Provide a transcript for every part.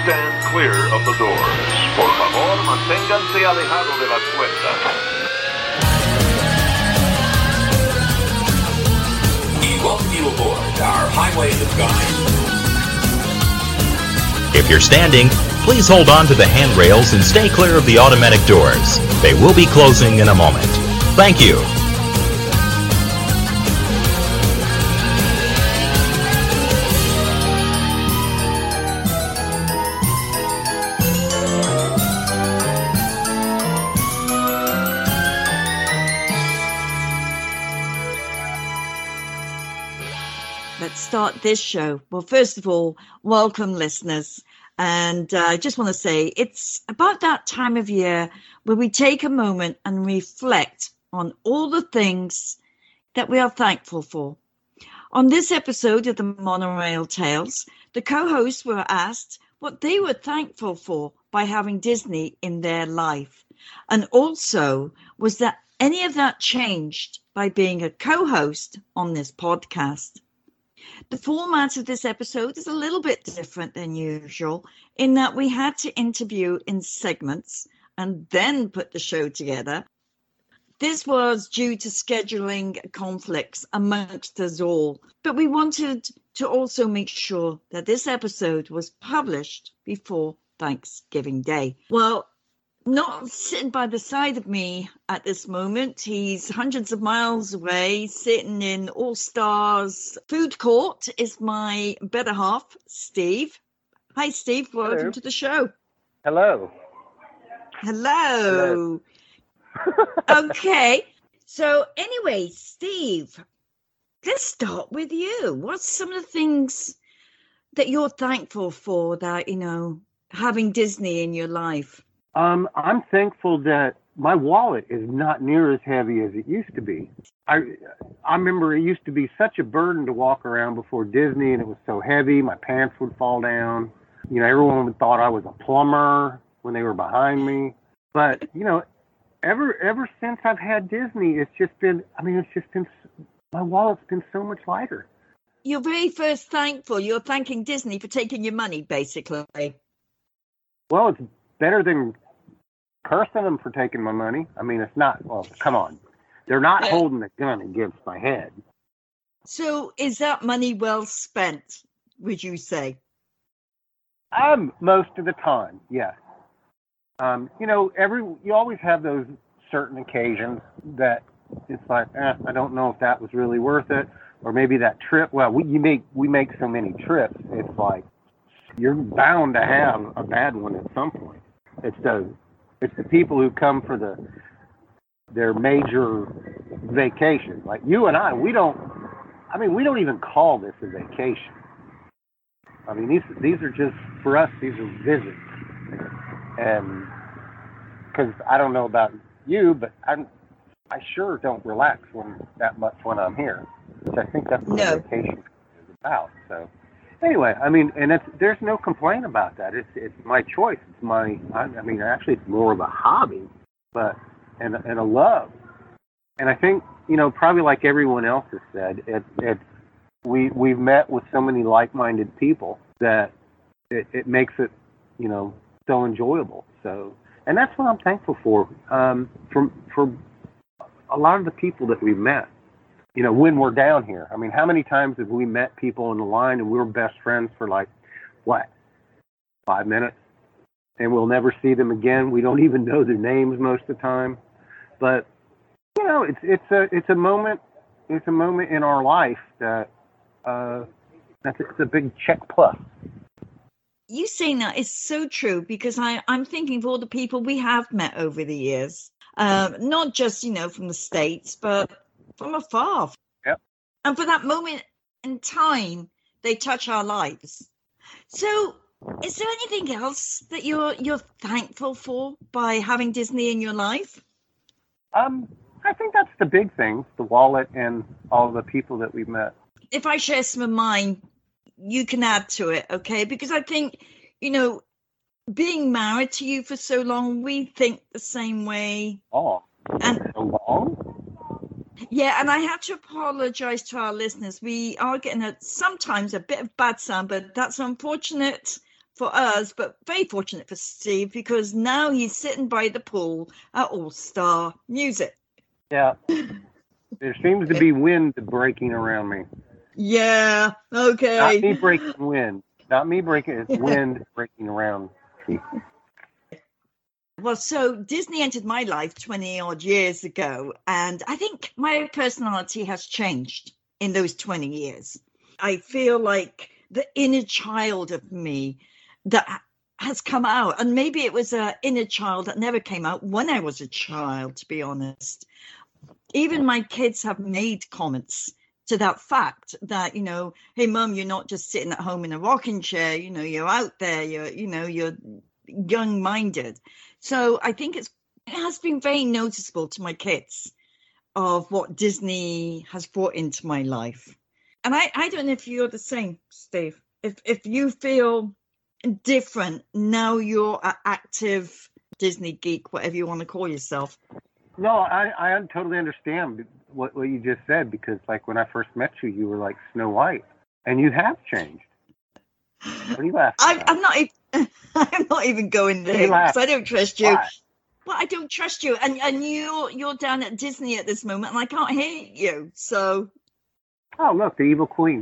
stand clear of the doors. Por favor, manténganse alejado de las puertas. We welcome you aboard our Highway to Sky. If you're standing, please hold on to the handrails and stay clear of the automatic doors. They will be closing in a moment. Thank you. Let's start this show. Well, first of all, welcome, listeners. And I just want to say it's about that time of year where we take a moment and reflect on all the things that we are thankful for. On this episode of the Monorail Tales, the co-hosts were asked what they were thankful for by having Disney in their life. And also, was that any of that changed by being a co-host on this podcast? The format of this episode is a little bit different than usual in that we had to interview in segments and then put the show together. This was due to scheduling conflicts amongst us all, but we wanted to also make sure that this episode was published before Thanksgiving Day. Well, not sitting by the side of me at this moment. He's hundreds of miles away, sitting in All Stars Food Court, is my better half, Steve. Hi, Steve. Welcome Hello. to the show. Hello. Hello. Okay. So anyway, Steve, let's start with you. What's some of the things that you're thankful for that, having Disney in your life? I'm thankful that my wallet is not near as heavy as it used to be. I remember it used to be such a burden to walk around before Disney, and it was so heavy. My pants would fall down. Everyone thought I was a plumber when they were behind me. But, ever since I've had Disney, my wallet's been so much lighter. You're very first thankful. You're thanking Disney for taking your money, basically. Well, it's better than cursing them for taking my money. It's not, come on. They're not holding a gun against my head. So is that money well spent, would you say? Most of the time, yes. You always have those certain occasions that it's like, I don't know if that was really worth it. Or maybe that trip, we make so many trips, it's like you're bound to have a bad one at some point. It's the people who come for their major vacation. Like you and I, we don't even call this a vacation. These are just, for us, these are visits. And because I don't know about you, but I sure don't relax that much when I'm here, which I think that's what a vacation is about. So anyway, and there's no complaint about that. It's my choice. It's actually it's more of a hobby, but and a love. And I think, probably like everyone else has said, we've met with so many like-minded people that it makes it, so enjoyable. So, and that's what I'm thankful for. For a lot of the people that we've met, when we're down here. How many times have we met people in the line and we were best friends for 5 minutes, and we'll never see them again. We don't even know their names most of the time, but it's a moment. It's a moment in our life that it's a big check plus. You saying that is so true, because I'm thinking of all the people we have met over the years, not just, from the States, but from afar. Yep. And for that moment in time, they touch our lives. So is there anything else that you're thankful for by having Disney in your life? I think that's the big thing, the wallet and all the people that we've met. If I share some of mine, you can add to it, okay? Because I think, being married to you for so long, we think the same way. Oh, and so long? Yeah, and I have to apologize to our listeners. We are getting sometimes a bit of bad sound, but that's unfortunate for us, but very fortunate for Steve, because now he's sitting by the pool at All Star Music. Yeah. There seems to be wind breaking around me. Yeah, okay. Not me breaking wind. Not me breaking, it's wind breaking around. Well, so Disney entered my life 20 odd years ago, and I think my personality has changed in those 20 years. I feel like the inner child of me that has come out, and maybe it was an inner child that never came out when I was a child, to be honest. Even my kids have made comments to that fact that, you know, hey, Mum, you're not just sitting at home in a rocking chair, you know, you're out there, you're young-minded. So I think it has been very noticeable to my kids of what Disney has brought into my life. And I don't know if you're the same, Steve. If you feel different now, you're an active Disney geek, whatever you want to call yourself. No, I totally understand what you just said, because like when I first met you, you were like Snow White, and you have changed. What are you laughing at? I'm not even going there because I don't trust you. Why? Well, I don't trust you, and you're down at Disney at this moment, and I can't hear you. So. Oh, look, the evil queen.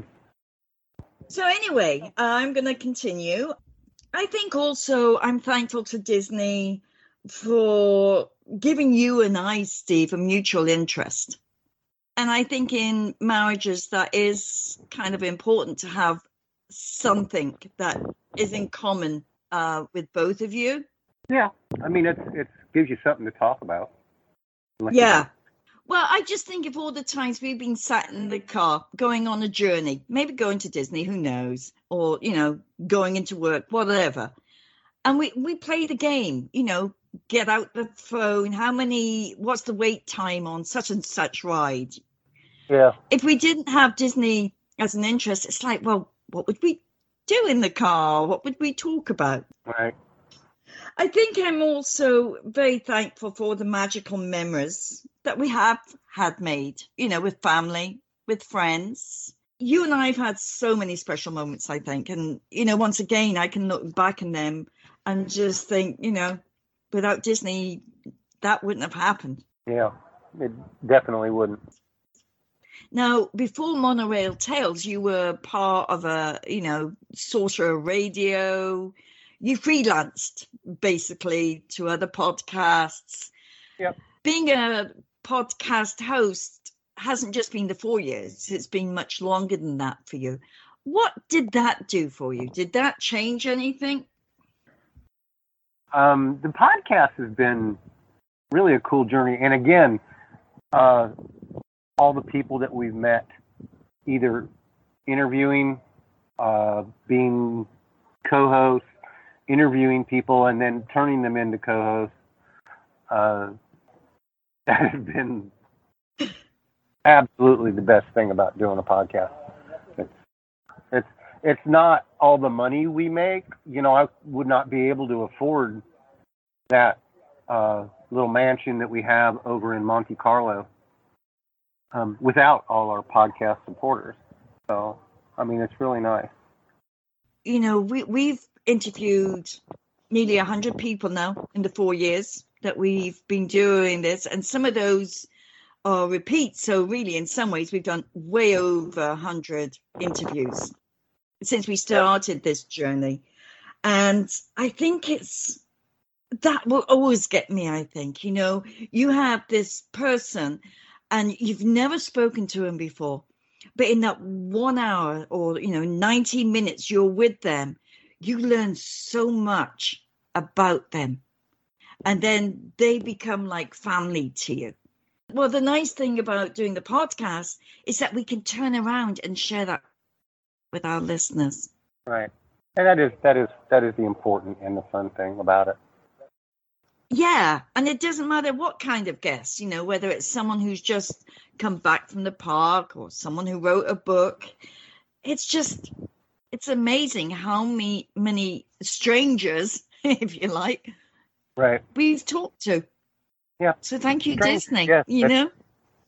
So anyway, I'm going to continue. I think also I'm thankful to Disney for giving you and I, Steve, a mutual interest. And I think in marriages that is kind of important to have something that is in common with both of you. Yeah, I mean, it gives you something to talk about. Yeah. Well, I just think of all the times we've been sat in the car going on a journey, maybe going to Disney, who knows, or, you know, going into work, whatever. And we play the game, you know, get out the phone. What's the wait time on such and such ride? Yeah. If we didn't have Disney as an interest, it's like, well, what would we do in the car? What would we talk about? Right. I think I'm also very thankful for the magical memories that we have had made, you know, with family, with friends. You and I have had so many special moments, I think. And, you know, once again, I can look back on them and just think, you know, without Disney, that wouldn't have happened. Yeah, it definitely wouldn't. Now, before Monorail Tales, you were part of a, you know, Sorcerer Radio. You freelanced basically to other podcasts. Yep. Being a podcast host hasn't just been the 4 years. It's been much longer than that for you. What did that do for you? Did that change anything? The podcast has been really a cool journey. And again, all the people that we've met, either interviewing, being co-hosts, interviewing people, and then turning them into co-hosts, that has been absolutely the best thing about doing a podcast. It's not all the money we make. You know, I would not be able to afford that little mansion that we have over in Monte Carlo without all our podcast supporters. So, I mean, it's really nice. You know, we've interviewed nearly 100 people now in the 4 years that we've been doing this, and some of those are repeats. So really, in some ways, we've done way over 100 interviews since we started this journey. And I think that will always get me, I think. You know, you have this person and you've never spoken to him before, but in that 1 hour or, you know, 90 minutes you're with them, you learn so much about them. And then they become like family to you. Well, the nice thing about doing the podcast is that we can turn around and share that with our listeners. Right. And that is the important and the fun thing about it. Yeah. And it doesn't matter what kind of guest, you know, whether it's someone who's just come back from the park or someone who wrote a book. It's amazing how many strangers, if you like, right, we've talked to. Yeah. So thank you, Disney. Yes, you know?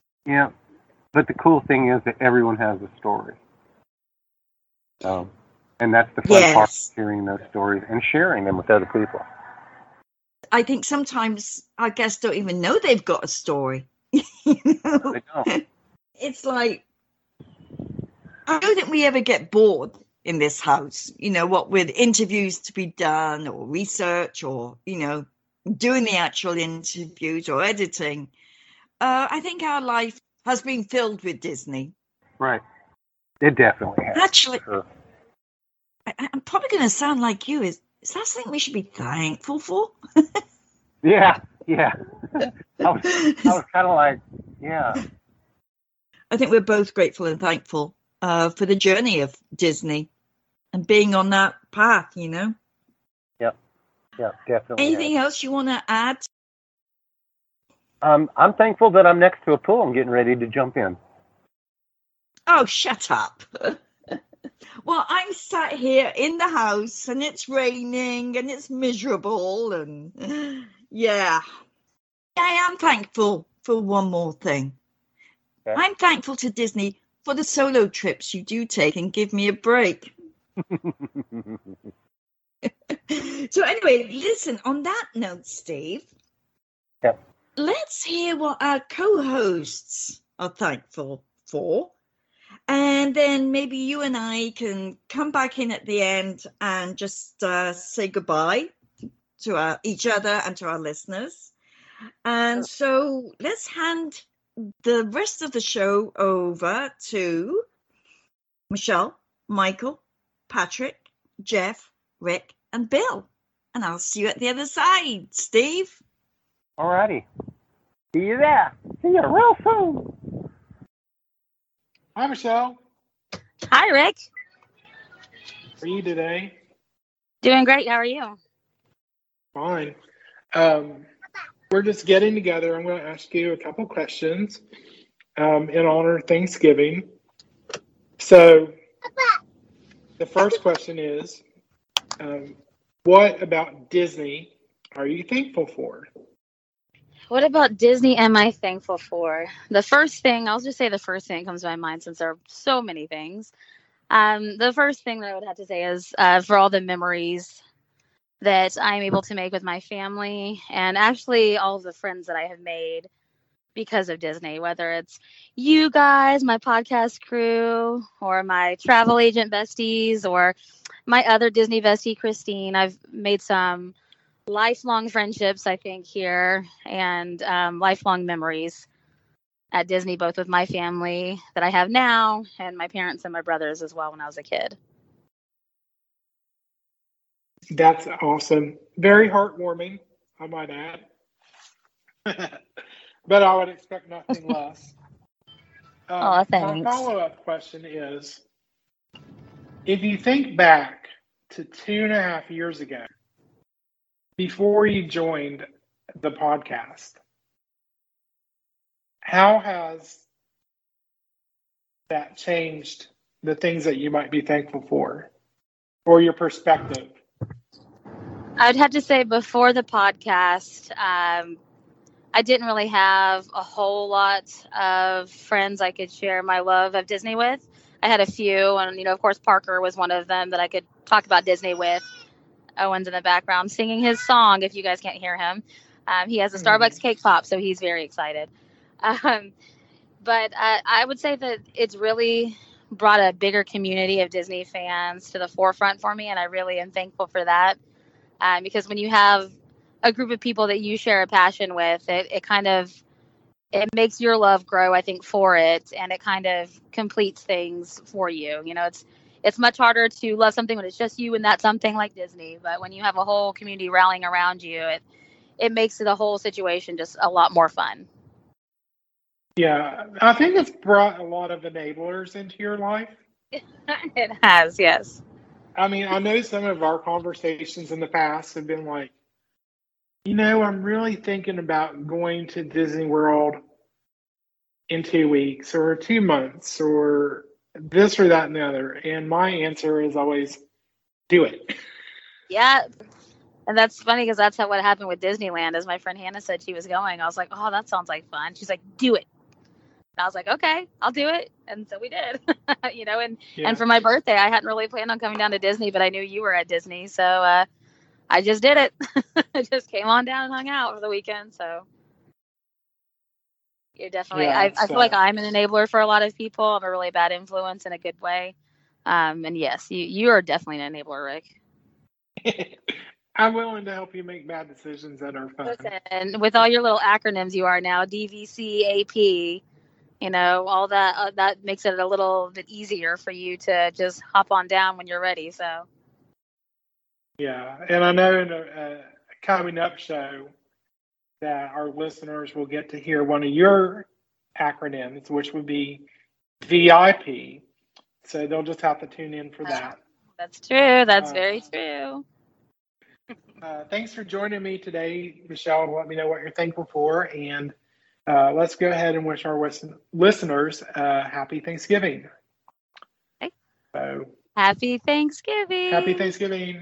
Yeah. But the cool thing is that everyone has a story. And that's the fun part, Yes. hearing those stories and sharing them with other people. I think sometimes our guests don't even know they've got a story. You know? They don't. It's like, I don't think we ever get bored in this house, what with interviews to be done or research or, doing the actual interviews or editing. I think our life has been filled with Disney. Right. It definitely has. Actually, Sure. I'm probably going to sound like you. Is that something we should be thankful for? Yeah. I was kind of like, yeah. I think we're both grateful and thankful for the journey of Disney and being on that path, Yep, definitely. Anything else you want to add? I'm thankful that I'm next to a pool. I'm getting ready to jump in. Oh, shut up. Well, I'm sat here in the house and it's raining and it's miserable and yeah. I am thankful for one more thing. Okay. I'm thankful to Disney for the solo trips you do take and give me a break. So anyway, listen, on that note, Steve, Yep. Let's hear what our co-hosts are thankful for. And then maybe you and I can come back in at the end and just say goodbye to each other and to our listeners. And so let's hand the rest of the show over to Michelle, Michael, Patrick, Jeff, Rick, and Bill. And I'll see you at the other side, Steve. All righty. See you there. See you real soon. Hi, Michelle. Hi, Rick. How are you today? Doing great. How are you? Fine. We're just getting together. I'm going to ask you a couple questions in honor of Thanksgiving. So the first question is, what about Disney are you thankful for? What about Disney am I thankful for? The first thing, I'll just say the first thing that comes to my mind since there are so many things. The first thing that I would have to say is for all the memories that I'm able to make with my family and actually all of the friends that I have made because of Disney, whether it's you guys, my podcast crew, or my travel agent besties, or my other Disney bestie, Christine. I've made some lifelong friendships, I think, here and lifelong memories at Disney, both with my family that I have now and my parents and my brothers as well when I was a kid. That's awesome. Very heartwarming, I might add. But I would expect nothing less. Oh, thanks. My follow-up question is, if you think back to 2.5 years ago, before you joined the podcast, how has that changed the things that you might be thankful for or your perspective? I'd have to say before the podcast, I didn't really have a whole lot of friends I could share my love of Disney with. I had a few, and, of course, Parker was one of them that I could talk about Disney with. Owen's in the background singing his song, if you guys can't hear him. He has a Starbucks cake pop, so he's very excited. But I would say that it's really brought a bigger community of Disney fans to the forefront for me, and I really am thankful for that. Because when you have a group of people that you share a passion with, it makes your love grow, I think, for it, and it kind of completes things for you. It's much harder to love something when it's just you and that something like Disney. But when you have a whole community rallying around you, it makes the whole situation just a lot more fun. Yeah, I think it's brought a lot of enablers into your life. It has, yes. I mean, I know some of our conversations in the past have been like, I'm really thinking about going to Disney World in 2 weeks or 2 months or this or that and the other. And my answer is always, do it. Yeah. And that's funny because that's what happened with Disneyland. As my friend Hannah said she was going, I was like, oh, that sounds like fun. She's like, do it. I was like, okay, I'll do it. And so we did, you know, and Yeah. for my birthday, I hadn't really planned on coming down to Disney, but I knew you were at Disney. So I just did it. I just came on down and hung out for the weekend. So you're definitely, Yeah, I feel like I'm an enabler for a lot of people. I'm a really bad influence in a good way. And yes, you are definitely an enabler, Rick. I'm willing to help you make bad decisions that are fun. Listen, with all your little acronyms you are now, DVC, AP, you know, all that, that makes it a little bit easier for you to just hop on down when you're ready. So. Yeah, and I know in a coming up show that our listeners will get to hear one of your acronyms, which would be VIP. So they'll just have to tune in for that. That's true. That's very true. Thanks for joining me today, Michelle. Let me know what you're thankful for. And let's go ahead and wish our listeners happy Thanksgiving. Okay. So, happy Thanksgiving. Happy Thanksgiving.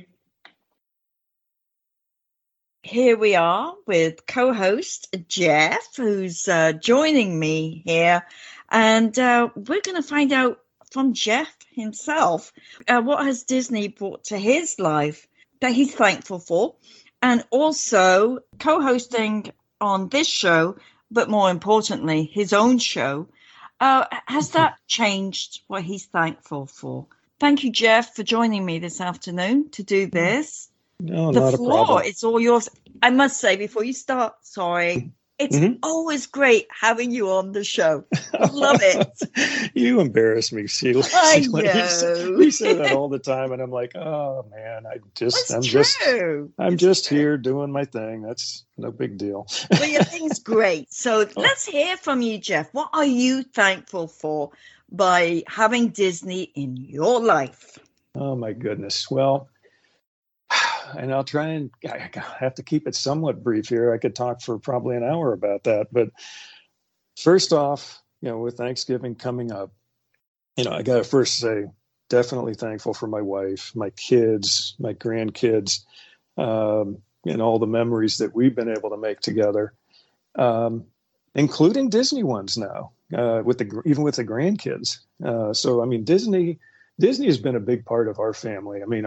Here we are with co-host Jeff, who's joining me here. And we're going to find out from Jeff himself what has Disney brought to his life that he's thankful for, and also co-hosting on this show, but more importantly, his own show. Has that changed what he's thankful for? Thank you, Jeff, for joining me this afternoon to do this. No, the not a floor, problem. it's all yours. I must say, before you start, sorry, it's always great having you on the show. Love it. You embarrass me, Sheila. I know. We say that all the time, and I'm like, oh man, I'm just here doing my thing. That's no big deal. Well, your thing's great. So let's hear from you, Jeff. What are you thankful for by having Disney in your life? Oh my goodness. Well, and I'll try and I have to keep it somewhat brief here. I could talk for probably an hour about that. But first off, you know, with Thanksgiving coming up, you know, I got to first say, definitely thankful for my wife, my kids, my grandkids, and all the memories that we've been able to make together, including Disney ones now, even with the grandkids. So, I mean, Disney has been a big part of our family. I mean,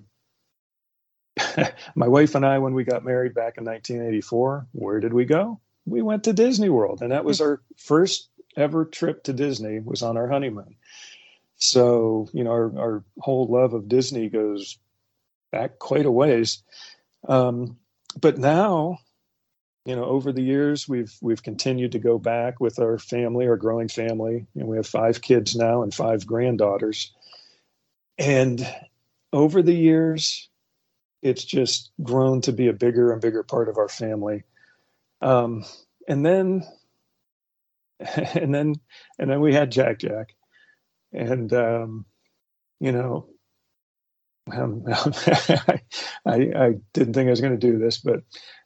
my wife and I, when we got married back in 1984, where did we go? We went to Disney World, and that was our first ever trip to Disney, was on our honeymoon. So, you know, our whole love of Disney goes back quite a ways. But now, you know, over the years, we've continued to go back with our family, our growing family, and we have 5 kids now and 5 granddaughters. And over the years, it's just grown to be a bigger and bigger part of our family. And then we had Jack. And, you know, I didn't think I was going to do this, but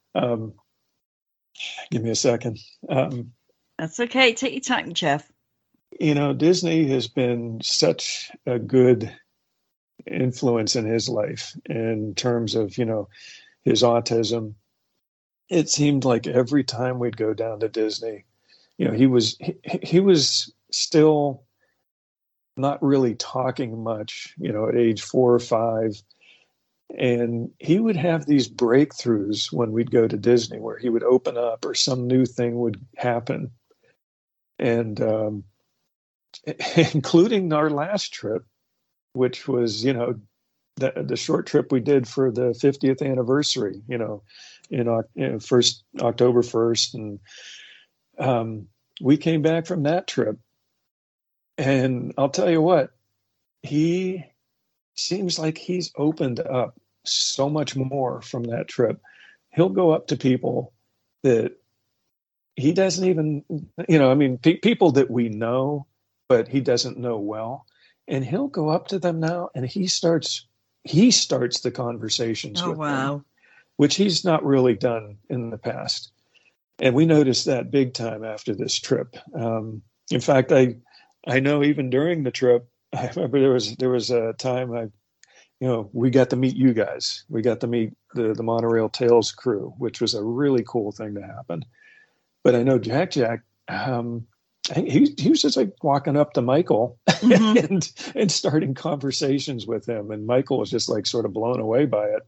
give me a second. That's okay. Take your time, Jeff. You know, Disney has been such a good influence in his life in terms of, you know, his autism. It seemed like every time we'd go down to Disney, you know, he was still not really talking much, you know, at age 4 or 5. And he would have these breakthroughs when we'd go to Disney where he would open up or some new thing would happen. And including our last trip, which was, you know, the short trip we did for the 50th anniversary, you know, first October 1st. And we came back from that trip. And I'll tell you what, he seems like he's opened up so much more from that trip. He'll go up to people that he doesn't even, you know, I mean, people that we know, but he doesn't know well. And he'll go up to them now and he starts the conversations with them, which he's not really done in the past. And we noticed that big time after this trip. In fact, I know even during the trip, I remember there was a time we got to meet you guys. We got to meet the Monorail Tales crew, which was a really cool thing to happen. But I know Jack, he was just like walking up to Michael and starting conversations with him. And Michael was just like sort of blown away by it.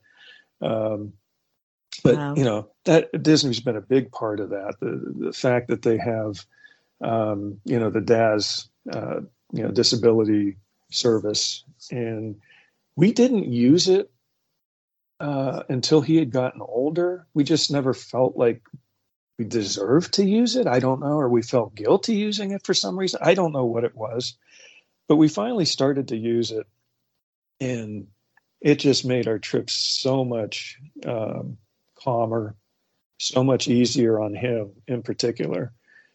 But, wow. That Disney's been a big part of that. The fact that they have, the DAS, disability service. And we didn't use it until he had gotten older. We just never felt like we deserved to use it. I don't know. Or we felt guilty using it for some reason. I don't know what it was. But we finally started to use it. And it just made our trips so much calmer, so much easier on him in particular.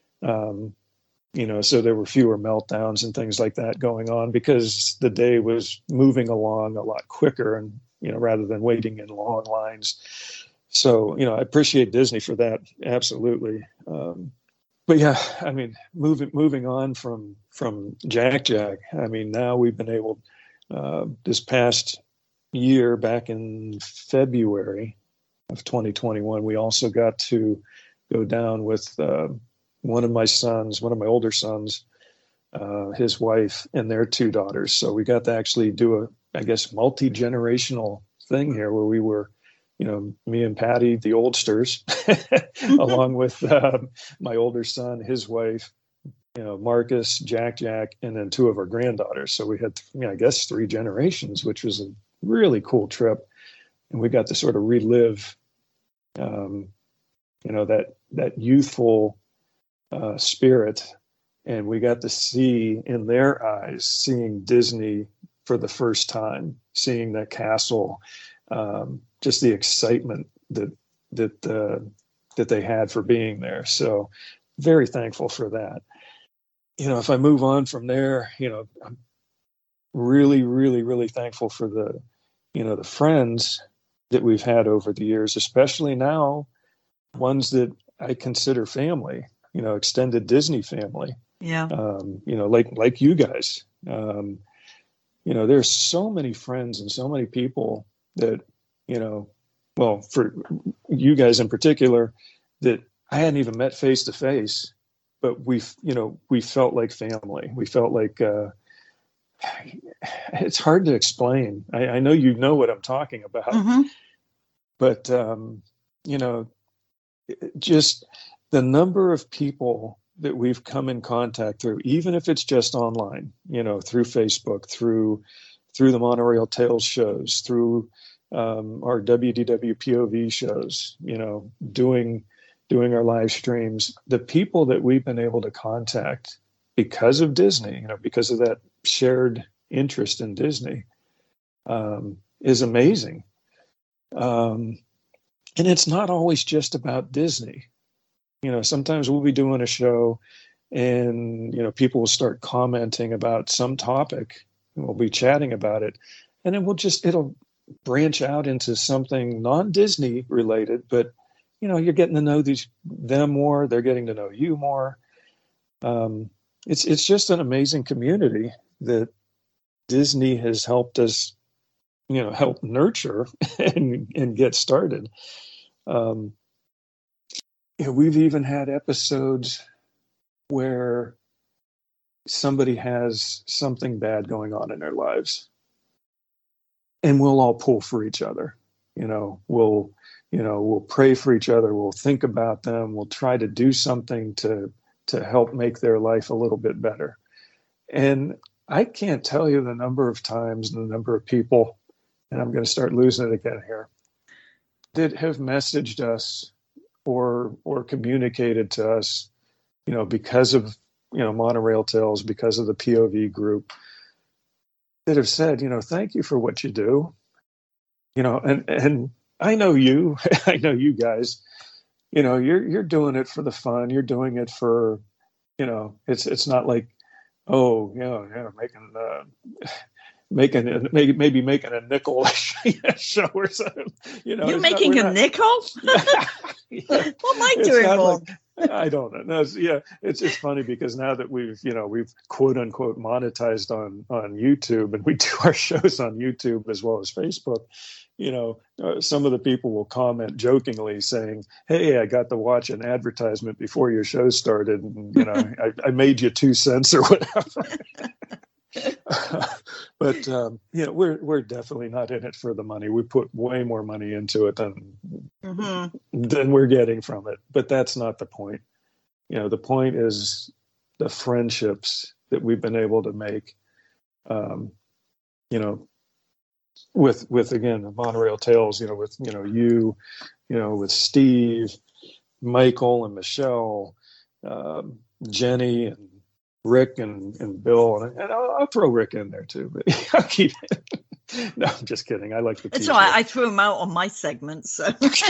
So there were fewer meltdowns and things like that going on because the day was moving along a lot quicker and, rather than waiting in long lines. So, I appreciate Disney for that. Absolutely. But yeah, I mean, moving on from Jack, I mean, now we've been able, this past year, back in February of 2021, we also got to go down with one of my older sons, his wife, and their two daughters. So we got to actually do multi-generational thing here where we were, me and Patty, the oldsters, along with my older son, his wife, Marcus, Jack, and then two of our granddaughters. So we had, 3 generations, which was a really cool trip. And we got to sort of relive, that youthful spirit. And we got to see in their eyes, seeing Disney for the first time, seeing that castle, just the excitement that they had for being there. So very thankful for that. If I move on from there, I'm really, really, really thankful for the friends that we've had over the years, especially now, ones that I consider family, extended Disney family. Yeah. Like you guys. There's so many friends and so many people that, for you guys in particular, that I hadn't even met face to face, but we felt like family. We felt like, it's hard to explain. I know what I'm talking about, but, just the number of people that we've come in contact through, even if it's just online, through Facebook, through the Monorail Tales shows, through our WDW POV shows, doing our live streams, the people that we've been able to contact because of Disney, because of that shared interest in Disney, is amazing. And it's not always just about Disney. Sometimes we'll be doing a show and, people will start commenting about some topic and we'll be chatting about it. And then it'll branch out into something non-Disney related, but, you're getting to know them more. They're getting to know you more. It's just an amazing community that Disney has helped us, help nurture and get started. We've even had episodes where somebody has something bad going on in their lives and we'll all pull for each other. We'll pray for each other. We'll think about them. We'll try to do something to help make their life a little bit better. And I can't tell you the number of times and the number of people, and I'm going to start losing it again here, that have messaged us or communicated to us, because of, Monorail Tales, because of the POV group, that have said, thank you for what you do. And I know you, I know you guys, you're doing it for the fun. You're doing it for, it's not like, making a nickel show or something. You're making a nickel? What am I doing wrong? I don't know. No, it's funny because now that we've quote unquote monetized on YouTube, and we do our shows on YouTube as well as Facebook, some of the people will comment jokingly saying, "Hey, I got to watch an advertisement before your show started, and I made you 2 cents or whatever." But we're definitely not in it for the money. We put way more money into it than we're getting from it. But that's not the point. The point is the friendships that we've been able to make. With again the Monorail Tales. With you, with Steve, Michael, and Michelle, Jenny, and Rick and Bill, and I'll throw Rick in there too, but I'll keep it. No, I'm just kidding. I like the It's all right. I threw him out on my segment, so.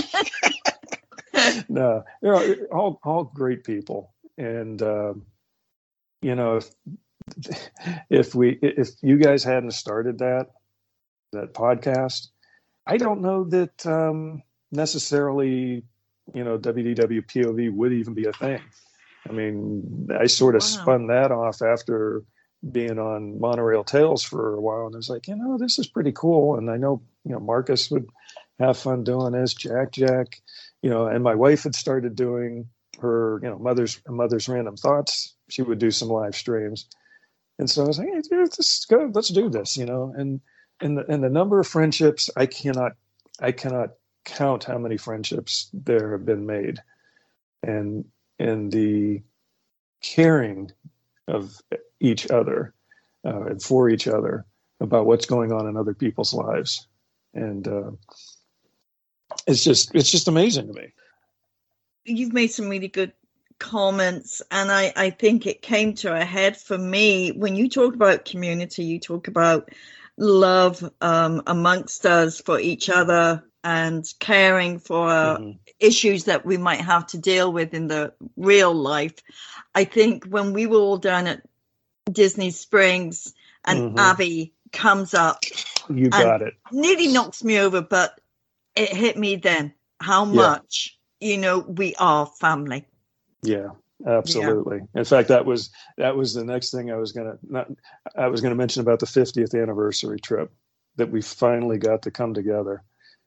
No, they're all great people, and if you guys hadn't started that podcast, I don't know that necessarily WDW POV would even be a thing. I mean, I sort of spun that off after being on Monorail Tales for a while, and I was like, this is pretty cool. And I know, Marcus would have fun doing this, Jack, and my wife had started doing her, mother's random thoughts. She would do some live streams, and so I was like, hey, dude, this is good. Let's do this, and the number of friendships, I cannot count how many friendships there have been made, and the caring of each other and for each other about what's going on in other people's lives. And it's just amazing to me. You've made some really good comments, and I think it came to a head for me when you talk about community. You talk about love amongst us for each other and caring for issues that we might have to deal with in the real life. I think when we were all down at Disney Springs and Abby comes up, you got it, nearly knocks me over, but it hit me then how much we are family. Yeah, absolutely. Yeah. In fact, that was the next thing I was gonna mention about the 50th anniversary trip, that we finally got to come together,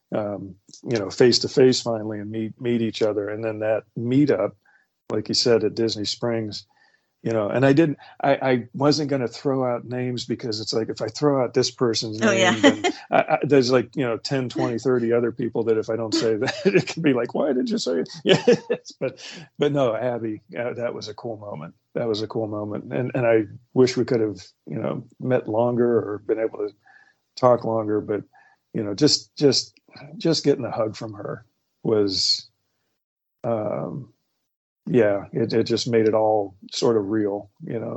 face to face finally, and meet each other. And then that meetup, like you said, at Disney Springs, and I wasn't going to throw out names, because it's like, if I throw out this person's name, then there's like, 10, 20, 30 other people that if I don't say that, it can be like, why did you say it? Yes. But no, Abby, that was a cool moment. That was a cool moment. And I wish we could have, met longer or been able to talk longer, but, just getting a hug from her was, it just made it all sort of real.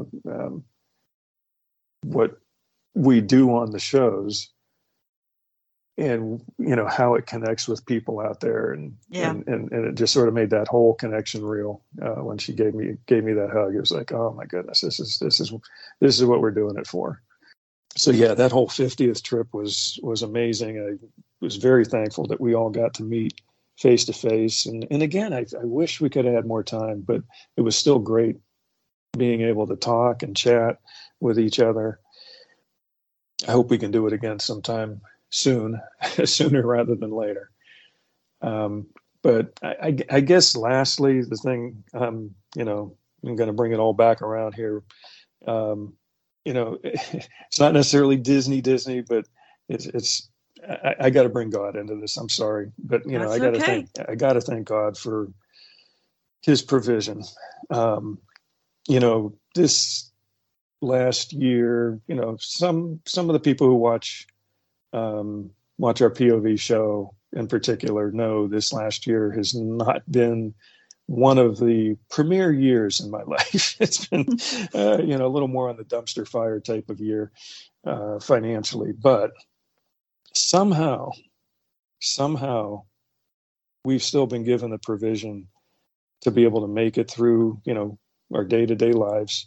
What we do on the shows, and how it connects with people out there, and it just sort of made that whole connection real. When she gave me that hug, it was like, oh my goodness, this is what we're doing it for. So yeah, that whole 50th trip was amazing. I was very thankful that we all got to meet face to face. And again, I wish we could have had more time, but it was still great being able to talk and chat with each other. I hope we can do it again sometime soon, sooner rather than later. But I guess lastly, the thing, I'm going to bring it all back around here. It's not necessarily Disney, but it's I got to bring God into this. I'm sorry, but I got to thank God for His provision. This last year, some of the people who watch our POV show in particular know this last year has not been one of the premier years in my life. It's been, a little more on the dumpster fire type of year financially, but somehow we've still been given the provision to be able to make it through, our day-to-day lives.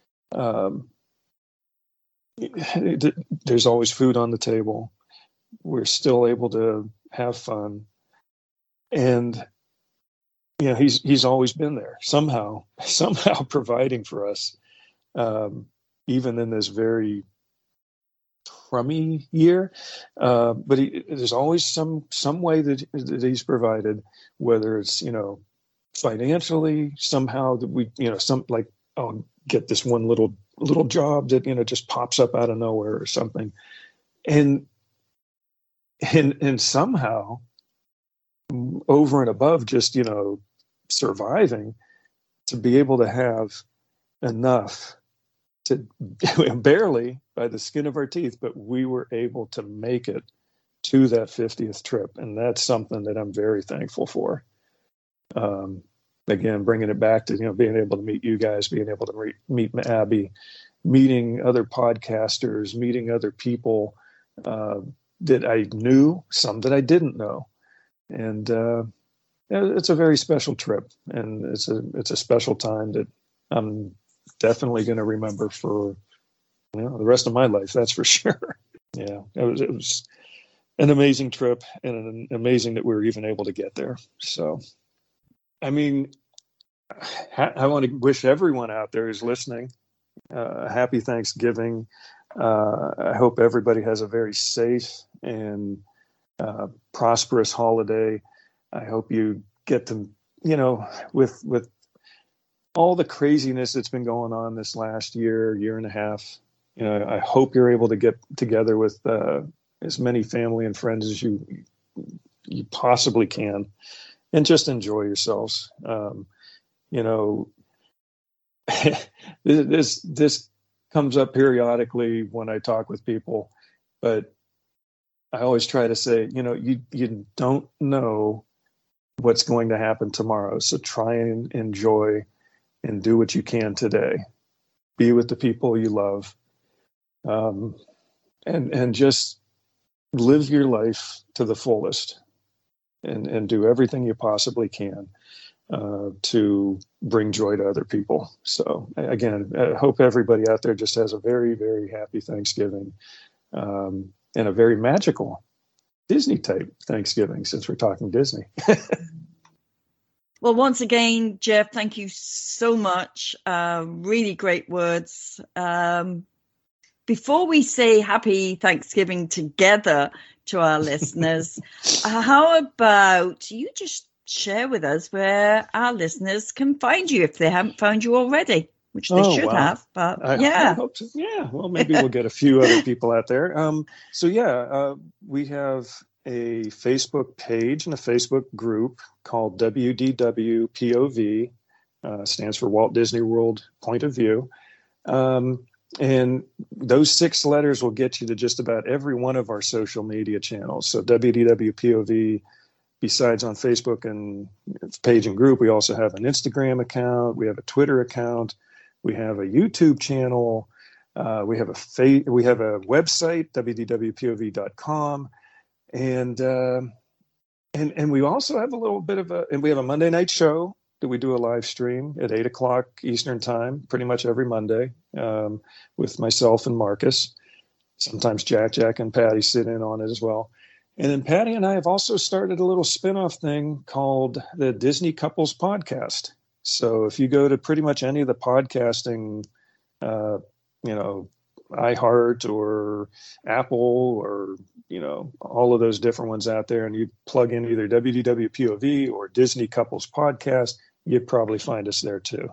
There's always food on the table. We're still able to have fun. And he's always been there somehow providing for us, even in this very crummy year. But there's always some way that he's provided, whether it's, financially somehow that we, I'll get this one little job that, just pops up out of nowhere or something. And somehow over and above just, surviving, to be able to have enough to barely by the skin of our teeth, but we were able to make it to that 50th trip. And that's something that I'm very thankful for. Again, bringing it back to, being able to meet you guys, being able to meet Abby, meeting other podcasters, meeting other people that I knew, some that I didn't know. And it's a very special trip, and it's a special time that I'm definitely going to remember for the rest of my life. That's for sure. Yeah, it was an amazing trip, and amazing that we were even able to get there. So, I mean, I want to wish everyone out there who's listening a happy Thanksgiving. I hope everybody has a very safe and prosperous holiday. I hope you get to, with all the craziness that's been going on this last year and a half, I hope you're able to get together with as many family and friends as you possibly can, and just enjoy yourselves. This comes up periodically when I talk with people, but I always try to say, you don't know what's going to happen tomorrow. So try and enjoy and do what you can today. Be with the people you love, and just live your life to the fullest, and do everything you possibly can to bring joy to other people. So again, I hope everybody out there just has a very, very happy Thanksgiving, and a very magical Disney type Thanksgiving, since we're talking Disney. Well, once again, Jeff, thank you so much. Really great words. Before we say happy Thanksgiving together to our listeners, how about you just share with us where our listeners can find you if they haven't found you already, which they should have. But I hope so. Yeah, well, maybe we'll get a few other people out there. We have a Facebook page and a Facebook group called WDW POV, stands for Walt Disney World Point of View. And those 6 letters will get you to just about every one of our social media channels. So WDW POV, besides on Facebook and page and group, we also have an Instagram account. We have a Twitter account. We have a YouTube channel. We have a website, wdwpov.com. And we also have a little bit of and we have a Monday night show that we do a live stream at 8:00 Eastern time, pretty much every Monday, with myself and Marcus. Sometimes Jack and Patty sit in on it as well. And then Patty and I have also started a little spin-off thing called the Disney Couples Podcast. So if you go to pretty much any of the podcasting, iHeart or Apple or, all of those different ones out there, and you plug in either WDW POV or Disney Couples Podcast, you'd probably find us there too.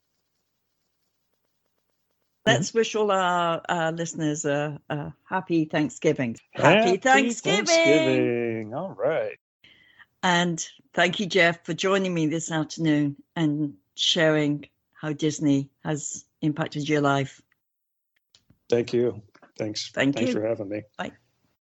Let's wish all our listeners a happy Thanksgiving. Happy Thanksgiving. All right. And thank you, Jeff, for joining me this afternoon and sharing how Disney has impacted your life. Thank you. Thanks. Thanks for having me. Bye.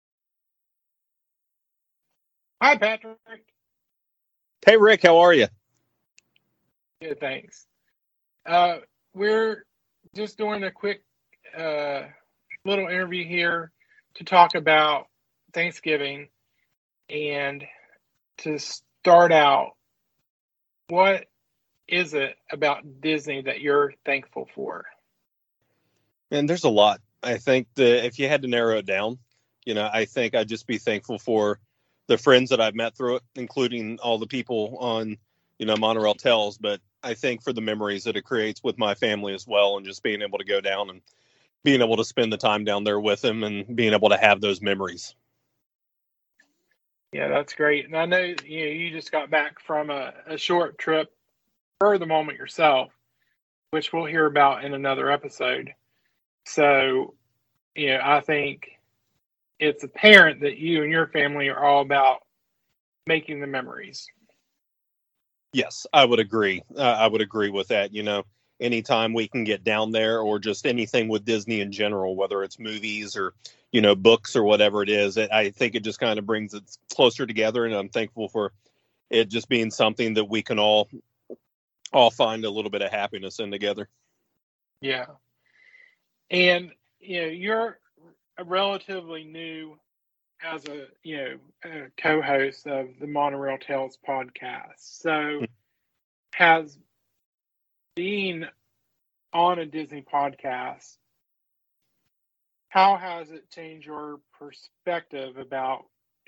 Hi, Patrick. Hey, Rick. How are you? Good, thanks. We're just doing a quick little interview here to talk about Thanksgiving. And to start out, what is it about Disney that you're thankful for? And there's a lot. I think that if you had to narrow it down, I think I'd just be thankful for the friends that I've met through it, including all the people on monorail tells, but I think for the memories that it creates with my family as well, and just being able to go down and being able to spend the time down there with them and being able to have those memories. Yeah, that's great. And I know you just got back from a short trip for the moment yourself, which we'll hear about in another episode. So, I think it's apparent that you and your family are all about making the memories. Yes, I would agree. I would agree with that. Anytime we can get down there, or just anything with Disney in general, whether it's movies or, books or whatever it is, I think it just kind of brings it closer together. And I'm thankful for it just being something that we can all find a little bit of happiness in together. Yeah. And, you're relatively new as a co-host of the Monorail Tales podcast. So has being on a Disney podcast, how has it changed your perspective about,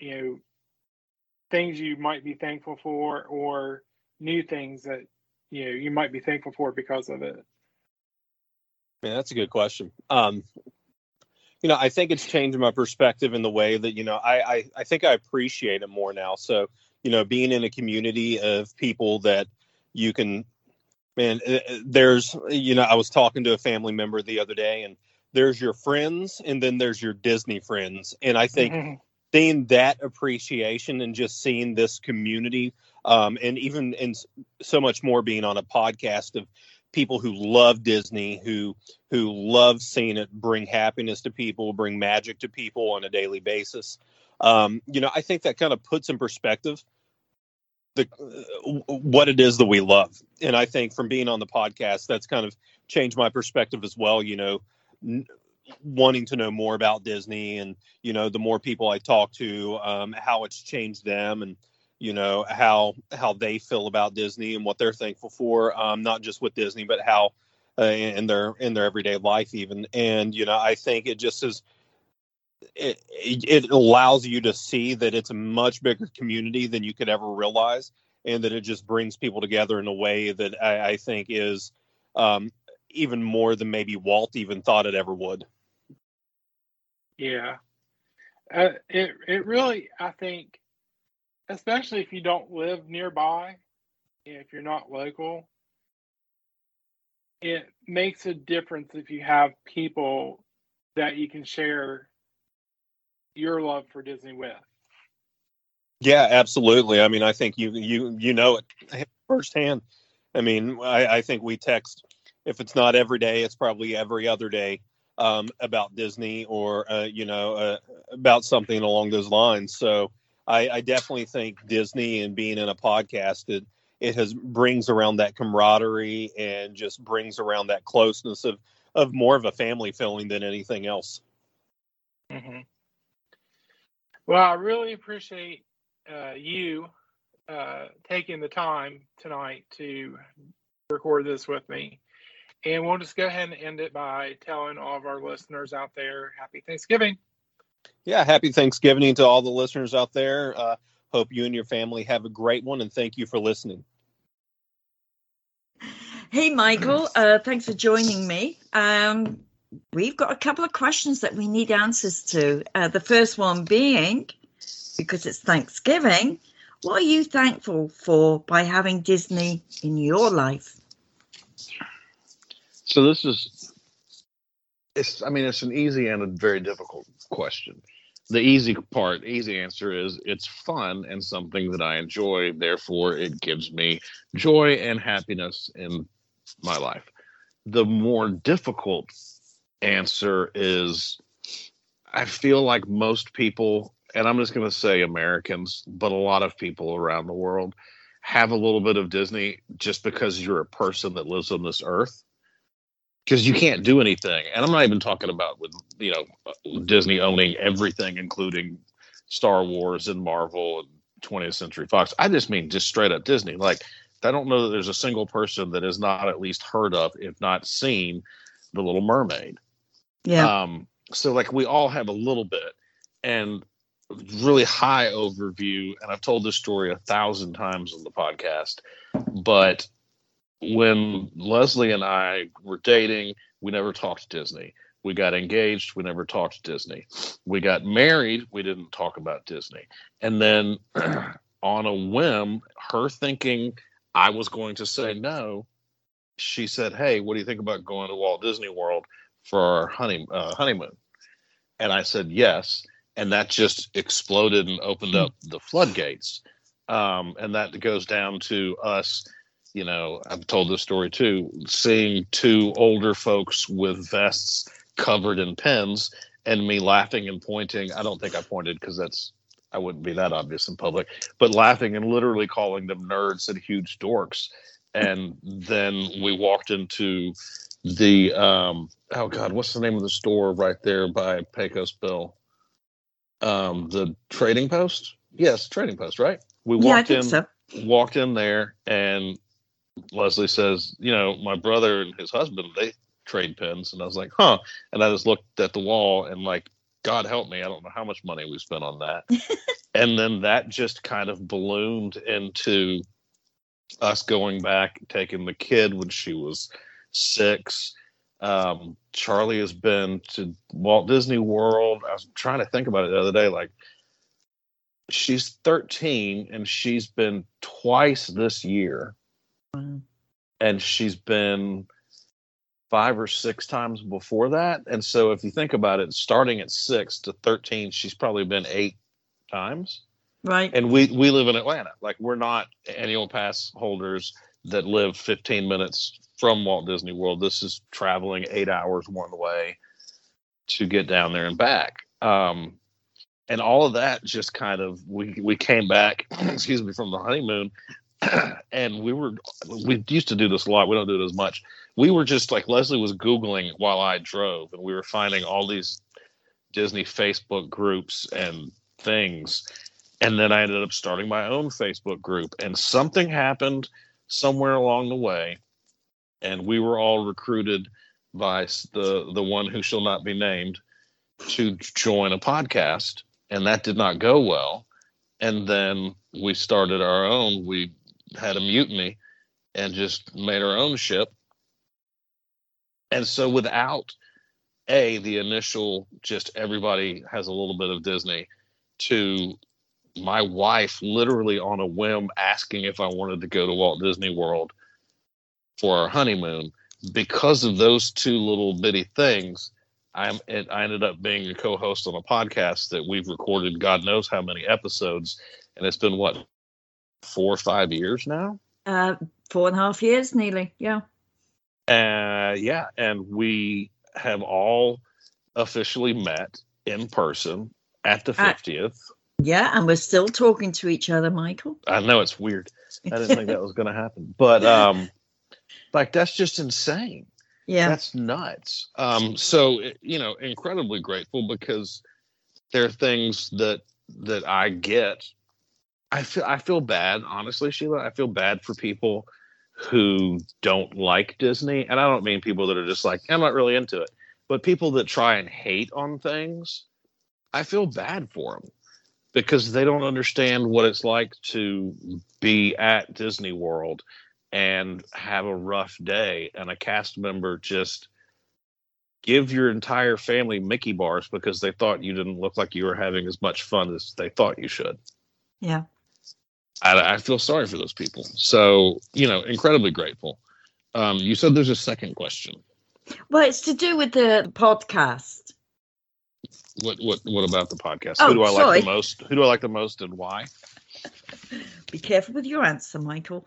things you might be thankful for, or new things that, you might be thankful for because of it? Yeah, that's a good question. I think it's changed my perspective in the way that, I think I appreciate it more now. So, being in a community of people that you can, there's, I was talking to a family member the other day, and there's your friends and then there's your Disney friends. And I think seeing that appreciation and just seeing this community, and even in so much more being on a podcast of people who love Disney, who love seeing it bring happiness to people, bring magic to people on a daily basis. I think that kind of puts in perspective what it is that we love. And I think from being on the podcast, that's kind of changed my perspective as well, wanting to know more about Disney, and, the more people I talk to, how it's changed them, and, how they feel about Disney and what they're thankful for, not just with Disney, but how in their everyday life even. And, I think it just is, it allows you to see that it's a much bigger community than you could ever realize, and that it just brings people together in a way that I think is even more than maybe Walt even thought it ever would. Yeah. It really, I think, especially if you don't live nearby, if you're not local, it makes a difference if you have people that you can share your love for Disney with. Yeah, absolutely. I mean, I think you know it firsthand. I mean, I think we text, if it's not every day, it's probably every other day, about Disney, or about something along those lines. So I definitely think Disney, and being in a podcast, it brings around that camaraderie, and just brings around that closeness of more of a family feeling than anything else. Mm-hmm. Well, I really appreciate you taking the time tonight to record this with me. And we'll just go ahead and end it by telling all of our listeners out there, Happy Thanksgiving. Yeah, happy Thanksgiving to all the listeners out there. Hope you and your family have a great one, and thank you for listening. Hey, Michael, thanks for joining me. We've got a couple of questions that we need answers to. The first one being, because it's Thanksgiving, what are you thankful for by having Disney in your life? So it's an easy and a very difficult question. The easy answer is it's fun and something that I enjoy. Therefore, it gives me joy and happiness in my life. The more difficult answer is, I feel like most people, and I'm just going to say Americans, but a lot of people around the world have a little bit of Disney just because you're a person that lives on this earth. Because you can't do anything. And I'm not even talking about with, Disney owning everything, including Star Wars and Marvel and 20th Century Fox. I just mean just straight up Disney. Like, I don't know that there's a single person that has not at least heard of, if not seen, The Little Mermaid. Yeah. So like we all have a little bit, and really high overview. And I've told this story 1,000 times on the podcast. But when Leslie and I were dating, we never talked Disney. We got engaged, we never talked Disney. We got married, we didn't talk about Disney. And then on a whim, her thinking I was going to say no, she said, "Hey, what do you think about going to Walt Disney World for our honeymoon?" And I said yes. And that just exploded and opened up the floodgates. And that goes down to us, you know, I've told this story too, seeing two older folks with vests covered in pins and me laughing and pointing. I don't think I pointed because I wouldn't be that obvious in public, but laughing and literally calling them nerds and huge dorks. And then we walked into the, oh God, what's the name of the store right there by Pecos Bill? The Trading Post? Yes, Trading Post, right? We walked in there, and Leslie says, you know, my brother and his husband, they trade pins. And I was like, huh. And I just looked at the wall and like, God help me, I don't know how much money we spent on that. And then that just kind of ballooned into us going back, taking the kid when she was 6. Charlie has been to Walt Disney World. I was trying to think about it the other day. Like, she's 13 and she's been twice this year. Wow. And she's been 5 or 6 times before that. And so if you think about it, starting at 6 to 13, she's probably been 8 times. Right. And we live in Atlanta. Like, we're not annual pass holders that live 15 minutes from Walt Disney World. This is traveling 8 hours one way to get down there and back. And all of that just kind of, we came back, excuse me, from the honeymoon, and we used to do this a lot. We don't do it as much. We were just like, Leslie was Googling while I drove, and we were finding all these Disney Facebook groups and things. And then I ended up starting my own Facebook group, and something happened somewhere along the way, and we were all recruited by the one who shall not be named to join a podcast, and that did not go well. And then we started our own. We had a mutiny and just made our own ship. And so without the initial, just everybody has a little bit of Disney, to my wife literally on a whim asking if I wanted to go to Walt Disney World for our honeymoon, because of those two little bitty things, I ended up being a co-host on a podcast that we've recorded God knows how many episodes, and it's been 4 or 5 years now. 4.5 years, nearly, yeah. Yeah, and we have all officially met in person at the 50th. Yeah, and we're still talking to each other, Michael. I know, it's weird. I didn't think that was going to happen, but like, that's just insane. Yeah, that's nuts. So, you know, incredibly grateful, because there are things that I get. I feel bad, honestly, Sheila. I feel bad for people who don't like Disney, and I don't mean people that are just like, I'm not really into it, but people that try and hate on things. I feel bad for them, because they don't understand what it's like to be at Disney World and have a rough day, and a cast member just give your entire family Mickey bars because they thought you didn't look like you were having as much fun as they thought you should. Yeah. I feel sorry for those people. So, you know, incredibly grateful. You said there's a second question. Well, it's to do with the podcast. What about the podcast? Oh, Who do I sorry. like the most? Who do I like the most, and why? Be careful with your answer, Michael.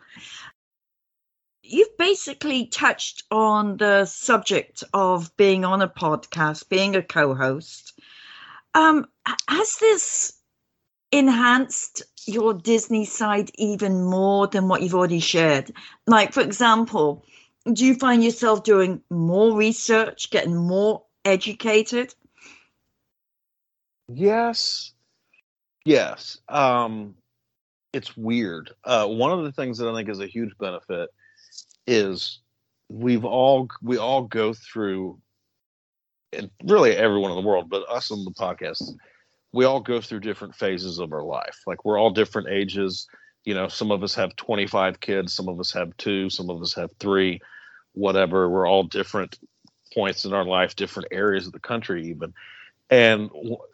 You've basically touched on the subject of being on a podcast, being a co-host. Has this enhanced your Disney side even more than what you've already shared? Like, for example, do you find yourself doing more research, getting more educated? Yes. It's weird. One of the things that I think is a huge benefit is we all go through, and really everyone in the world, but us on the podcast, we all go through different phases of our life. Like, we're all different ages. Some of us have 25 kids, some of us have 2, some of us have 3, whatever. We're all different points in our life, different areas of the country even. And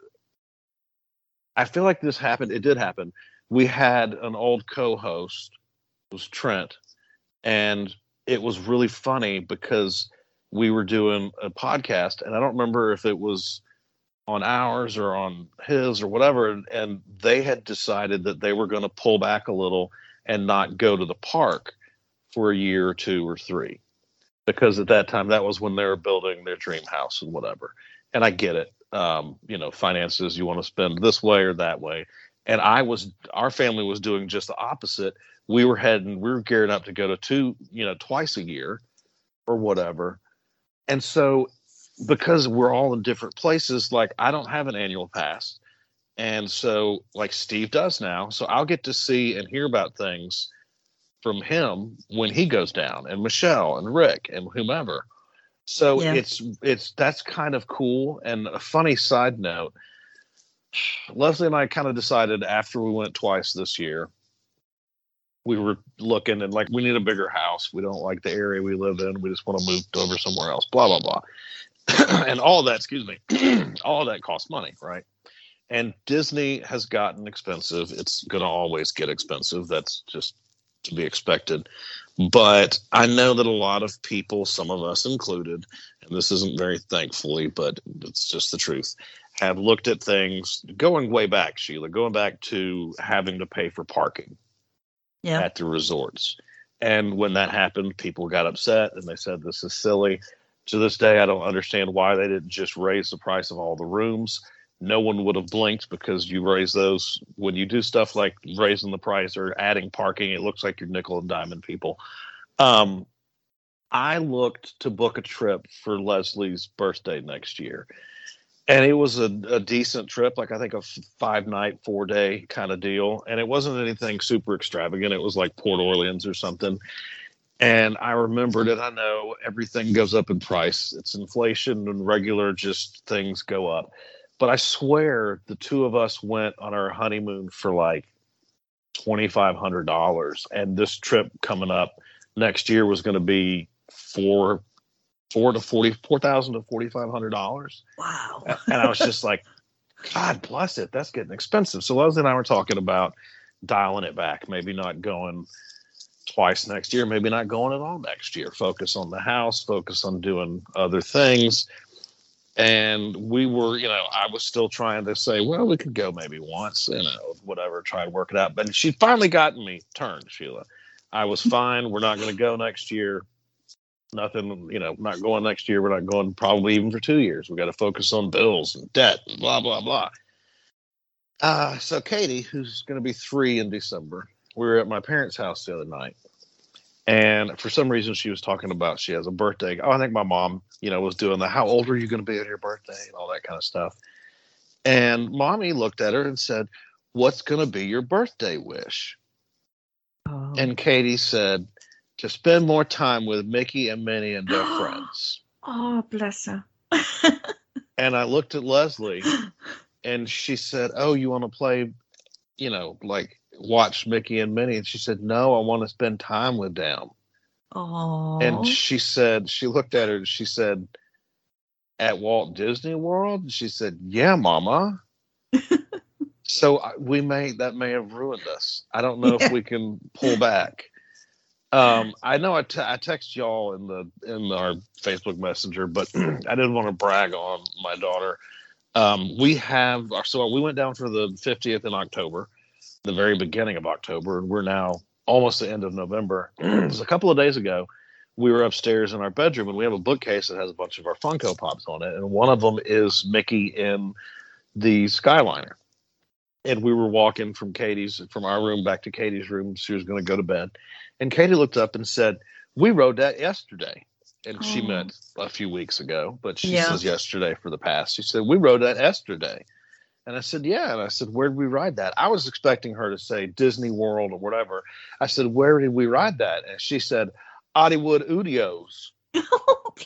I feel like this happened. It did happen. We had an old co-host, it was Trent, and it was really funny because we were doing a podcast, and I don't remember if it was on ours or on his or whatever, and they had decided that they were going to pull back a little and not go to the park for a year or 2 or 3, because at that time that was when they were building their dream house and whatever. And I get it. Finances, you want to spend this way or that way. And our family was doing just the opposite. We were gearing up to go to twice a year or whatever. And so, because we're all in different places, like I don't have an annual pass. And so like Steve does now. So I'll get to see and hear about things from him when he goes down, and Michelle and Rick and whomever. So that's kind of cool. And a funny side note, Leslie and I kind of decided after we went twice this year, we were looking and like, we need a bigger house. We don't like the area we live in. We just want to move over somewhere else, blah, blah, blah. And all of that, all of that costs money, right? And Disney has gotten expensive. It's going to always get expensive. That's just to be expected. But I know that a lot of people, some of us included, and this isn't very thankfully, but it's just the truth, have looked at things going way back, Sheila, going back to having to pay for parking at the resorts. And when that happened, people got upset and they said, this is silly. To this day, I don't understand why they didn't just raise the price of all the rooms. No one would have blinked, because you raise those when you do stuff like raising the price or adding parking. It looks like you're nickel and diamond people. I looked to book a trip for Leslie's birthday next year, and it was a decent trip, like I think a 5-night, 4-day kind of deal. And it wasn't anything super extravagant. It was like Port Orleans or something. And I remembered it. I know everything goes up in price. It's inflation and regular, just things go up. But I swear the two of us went on our honeymoon for like $2,500. And this trip coming up next year was going to be $4,000 to $4,500. Wow. And I was just like, God bless it. That's getting expensive. So Leslie and I were talking about dialing it back, maybe not going twice next year, maybe not going at all next year. Focus on the house, focus on doing other things. And we were, I was still trying to say, well, we could go maybe once, whatever, try to work it out. But she finally gotten me turned, Sheila. I was fine. We're not going to go next year. Nothing, not going next year. We're not going probably even for 2 years. We got to focus on bills and debt and blah, blah, blah. So Katie, who's going to be 3 in December, we were at my parents' house the other night. And for some reason, she was talking about she has a birthday. Oh, I think my mom, was doing the how old are you going to be at your birthday and all that kind of stuff. And Mommy looked at her and said, what's going to be your birthday wish? Oh. And Katie said, to spend more time with Mickey and Minnie and their friends. Oh, bless her. And I looked at Leslie and she said, oh, you want to play, like watch Mickey and Minnie? And she said, no, I want to spend time with them. Oh. And she said, she looked at her and she said, at Walt Disney World? And she said, yeah, Mama. So that may have ruined us. I don't know if we can pull back. I know I text y'all in our Facebook Messenger, but I didn't want to brag on my daughter. We went down for the 50th in October, the very beginning of October, and we're now almost the end of November. It was a couple of days ago. We were upstairs in our bedroom, and we have a bookcase that has a bunch of our Funko Pops on it, and one of them is Mickey in the Skyliner. And we were walking from our room back to Katie's room. She was going to go to bed. And Katie looked up and said, we rode that yesterday. And she meant a few weeks ago, but she says yesterday for the past. She said, we rode that yesterday. And I said, yeah. And I said, where did we ride that? I was expecting her to say Disney World or whatever. I said, where did we ride that? And she said, Hollywood Studios.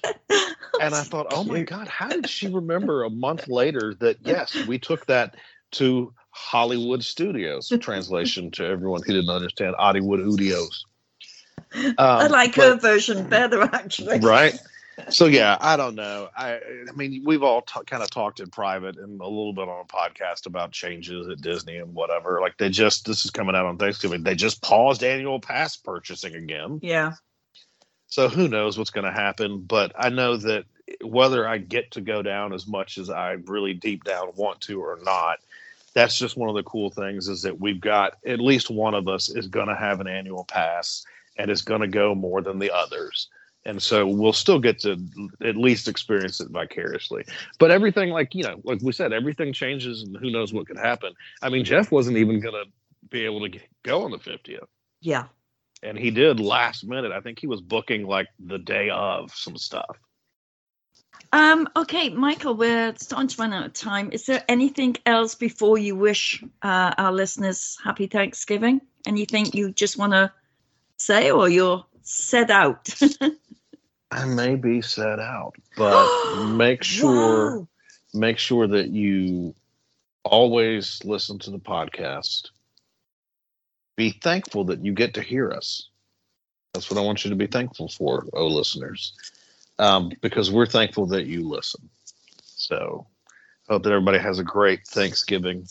And I thought, oh my God, how did she remember a month later that, yes, we took that to Hollywood Studios. Translation to everyone who didn't understand Hollywood Studios. I like her version better, actually. Right. So yeah, I don't know. I mean, we've all kind of talked in private and a little bit on a podcast about changes at Disney and whatever. Like this is coming out on Thanksgiving. They just paused annual pass purchasing again. Yeah. So who knows what's going to happen? But I know that whether I get to go down as much as I really deep down want to or not, that's just one of the cool things is that we've got at least one of us is going to have an annual pass and is going to go more than the others. And so we'll still get to at least experience it vicariously. But everything, like we said, everything changes and who knows what could happen. I mean, Jeff wasn't even going to be able to go on the 50th. Yeah. And he did last minute. I think he was booking like the day of some stuff. Okay, Michael, we're starting to run out of time. Is there anything else before you wish our listeners happy Thanksgiving? Anything you just want to say, or you're set out? I may be set out, but make sure that you always listen to the podcast. Be thankful that you get to hear us. That's what I want you to be thankful for, listeners, because we're thankful that you listen. So hope that everybody has a great Thanksgiving.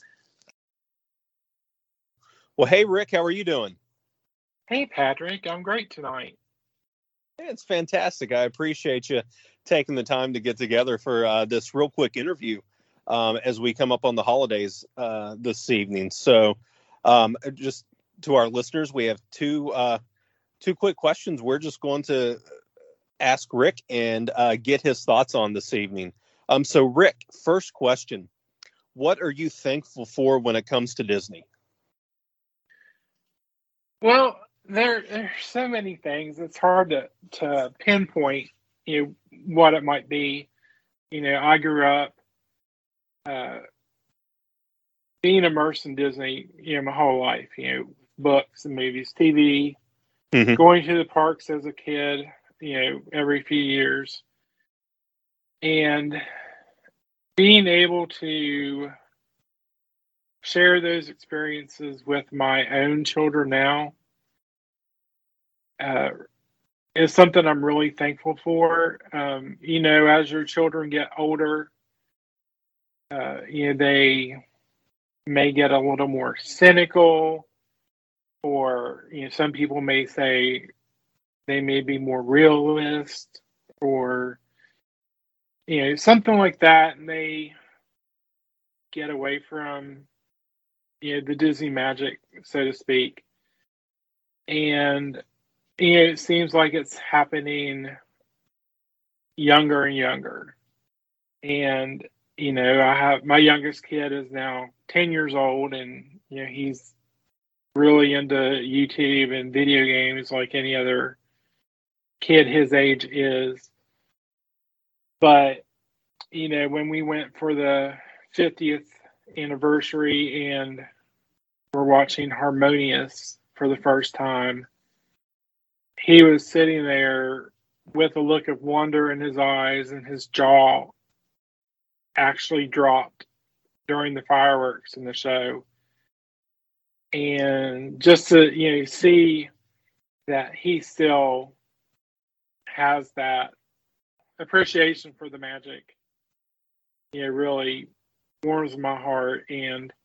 Well, hey, Rick, how are you doing? Hey, Patrick, I'm great tonight. It's fantastic. I appreciate you taking the time to get together for this real quick interview as we come up on the holidays this evening. So just to our listeners, we have two quick questions. We're just going to ask Rick and get his thoughts on this evening. So, Rick, first question. What are you thankful for when it comes to Disney? Well, there's so many things. It's hard to pinpoint, what it might be. I grew up being immersed in Disney, my whole life. Books and movies, TV, going to the parks as a kid, every few years, and being able to share those experiences with my own children now. Is something I'm really thankful for. As your children get older, they may get a little more cynical, or some people may say they may be more realist, or something like that, and they get away from the Disney magic, so to speak. And it seems like it's happening younger and younger. And, I have my youngest kid is now 10 years old, and, he's really into YouTube and video games like any other kid his age is. But, when we went for the 50th anniversary and we're watching Harmonious for the first time, he was sitting there with a look of wonder in his eyes, and his jaw actually dropped during the fireworks in the show. And just to see that he still has that appreciation for the magic, really warms my heart. And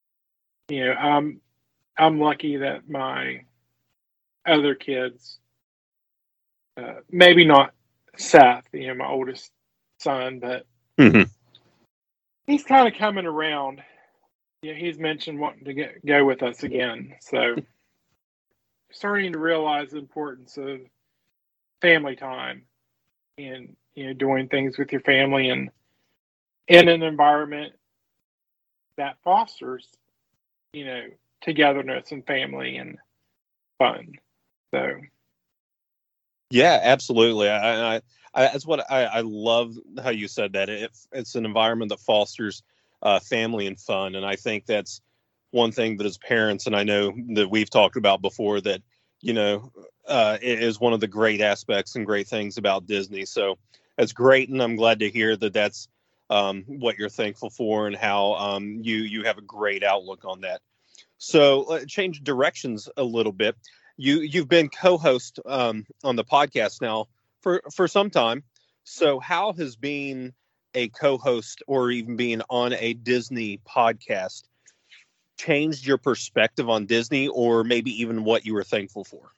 I'm lucky that my other kids, maybe not Seth, my oldest son, but he's kind of coming around. He's mentioned wanting to go with us again. So starting to realize the importance of family time and, doing things with your family and in an environment that fosters, togetherness and family and fun. So. Yeah, absolutely. I that's what I love how you said that. It's an environment that fosters family and fun. And I think that's one thing that as parents, and I know that we've talked about before, that, it is one of the great aspects and great things about Disney. So it's great. And I'm glad to hear that that's what you're thankful for and how you have a great outlook on that. So change directions a little bit. You've been co-host on the podcast now for some time. So how has being a co-host or even being on a Disney podcast changed your perspective on Disney, or maybe even what you were thankful for?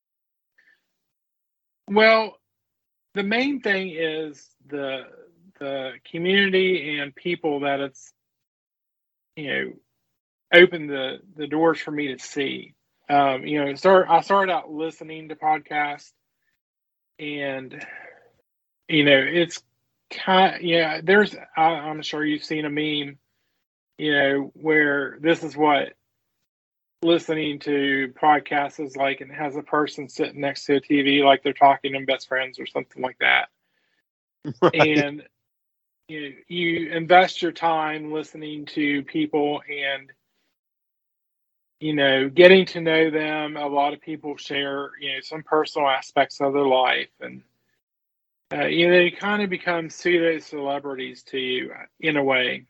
Well, the main thing is the community and people that it's, opened the doors for me to see. I started out listening to podcasts, and it's I'm sure you've seen a meme, where this is what listening to podcasts is like, and it has a person sitting next to a TV like they're talking to best friends or something like that. Right. And you invest your time listening to people and getting to know them. A lot of people share some personal aspects of their life, and they kind of become pseudo celebrities to you in a way.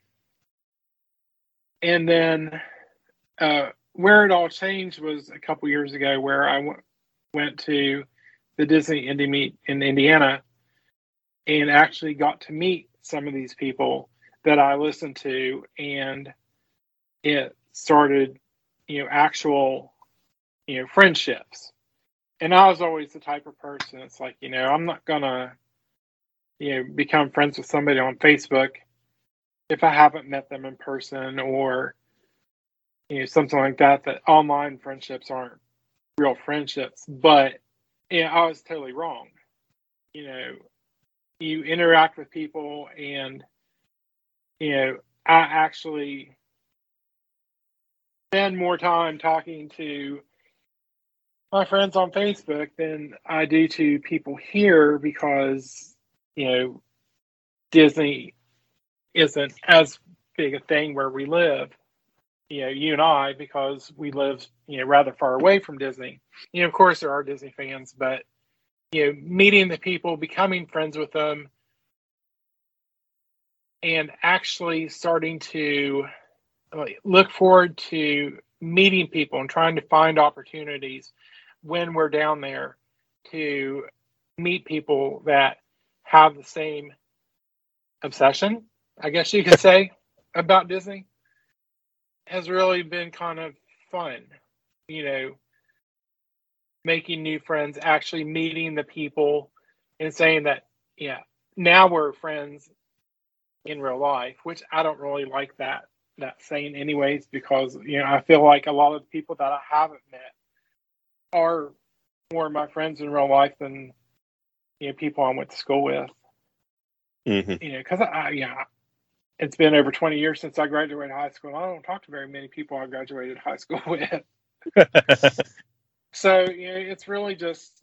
And then where it all changed was a couple years ago, where I went to the Disney Indie Meet in Indiana and actually got to meet some of these people that I listened to, and it started, actual, friendships. And I was always the type of person, it's like, I'm not gonna, become friends with somebody on Facebook if I haven't met them in person, or something like that. That online friendships aren't real friendships. But I was totally wrong. You interact with people, and I actually spend more time talking to my friends on Facebook than I do to people here, because Disney isn't as big a thing where we live, you and I, because we live, rather far away from Disney. Of course there are Disney fans, but, meeting the people, becoming friends with them, and actually starting to look forward to meeting people and trying to find opportunities when we're down there to meet people that have the same obsession, I guess you could say, about Disney, has really been kind of fun. Making new friends, actually meeting the people and saying that, now we're friends in real life, which I don't really like that saying anyways, because, I feel like a lot of the people that I haven't met are more my friends in real life than, people I went to school with. Mm-hmm. Because it's been over 20 years since I graduated high school. I don't talk to very many people I graduated high school with. So, it's really just,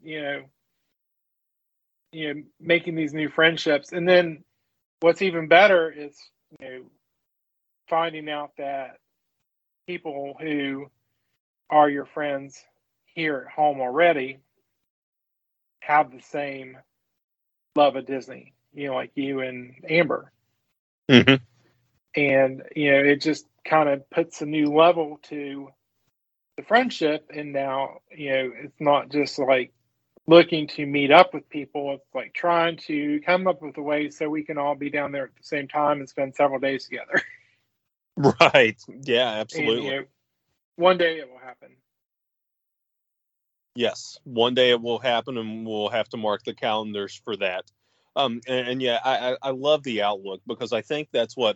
making these new friendships. And then what's even better is, finding out that people who are your friends here at home already have the same love of Disney, like you and Amber. Mm-hmm. And, it just kind of puts a new level to the friendship. And now, it's not just like looking to meet up with people. It's like trying to come up with a way so we can all be down there at the same time and spend several days together. Right. Yeah, absolutely. And, one day it will happen. Yes, one day it will happen, and we'll have to mark the calendars for that. I love the outlook, because I think that's what,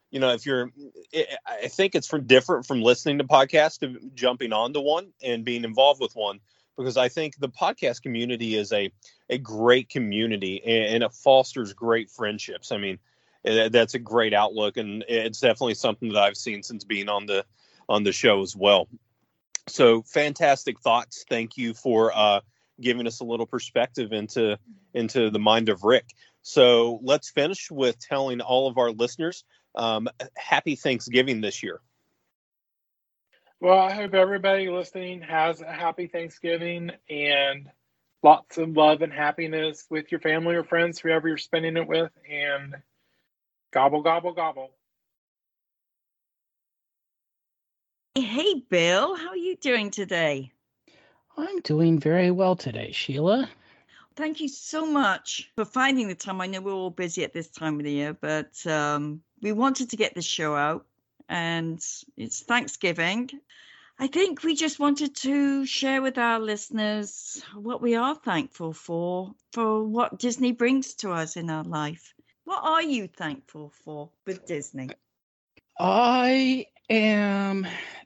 I think it's different from listening to podcasts to jumping onto one and being involved with one, because I think the podcast community is a great community, and it fosters great friendships. I mean, that's a great outlook, and it's definitely something that I've seen since being on the show as well. So fantastic thoughts. Thank you for giving us a little perspective into the mind of Rick. So let's finish with telling all of our listeners happy Thanksgiving this year. Well, I hope everybody listening has a happy Thanksgiving and lots of love and happiness with your family or friends, whoever you're spending it with. And Gobble, gobble, gobble. Hey, Bill, how are you doing today? I'm doing very well today, Sheila. Thank you so much for finding the time. I know we're all busy at this time of the year, but we wanted to get the show out, and it's Thanksgiving. I think we just wanted to share with our listeners what we are thankful for what Disney brings to us in our life. What are you thankful for with Disney? I am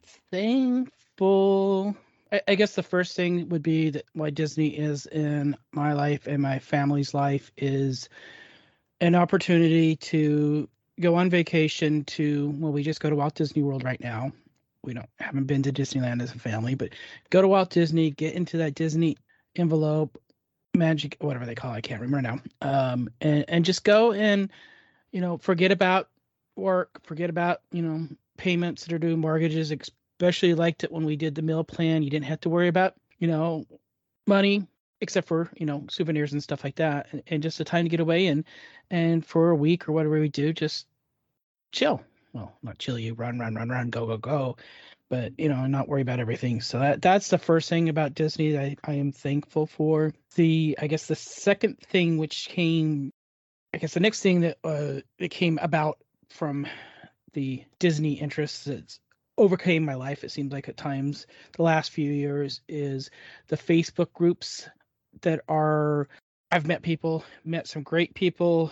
thankful. I guess the first thing would be that why Disney is in my life and my family's life is an opportunity to go on vacation we just go to Walt Disney World right now. We haven't been to Disneyland as a family, but go to Walt Disney, get into that Disney envelope, magic, whatever they call it, I can't remember now. And just go and, forget about work, forget about, payments that are due, mortgages. Especially liked it when we did the meal plan. You didn't have to worry about, money, except for, souvenirs and stuff like that. And just a time to get away and for a week or whatever we do, just chill. Well, not chill, you run, go, but, not worry about everything. So that's the first thing about Disney that I am thankful for. I guess the second thing the next thing that it came about from the Disney interests that's overcame my life, it seems like at times the last few years, is the Facebook groups that I've met some great people.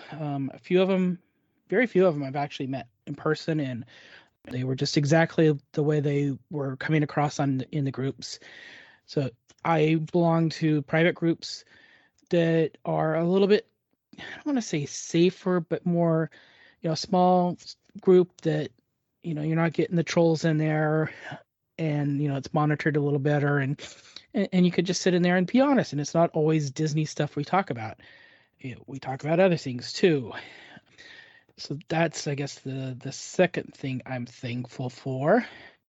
Very few of them I've actually met in person, and they were just exactly the way they were coming across in the groups. So I belong to private groups that are a little bit, I don't want to say safer, but more, small group that, you're not getting the trolls in there, and, it's monitored a little better, and you could just sit in there and be honest. And it's not always Disney stuff we talk about. We talk about other things too. So that's, I guess, the second thing I'm thankful for.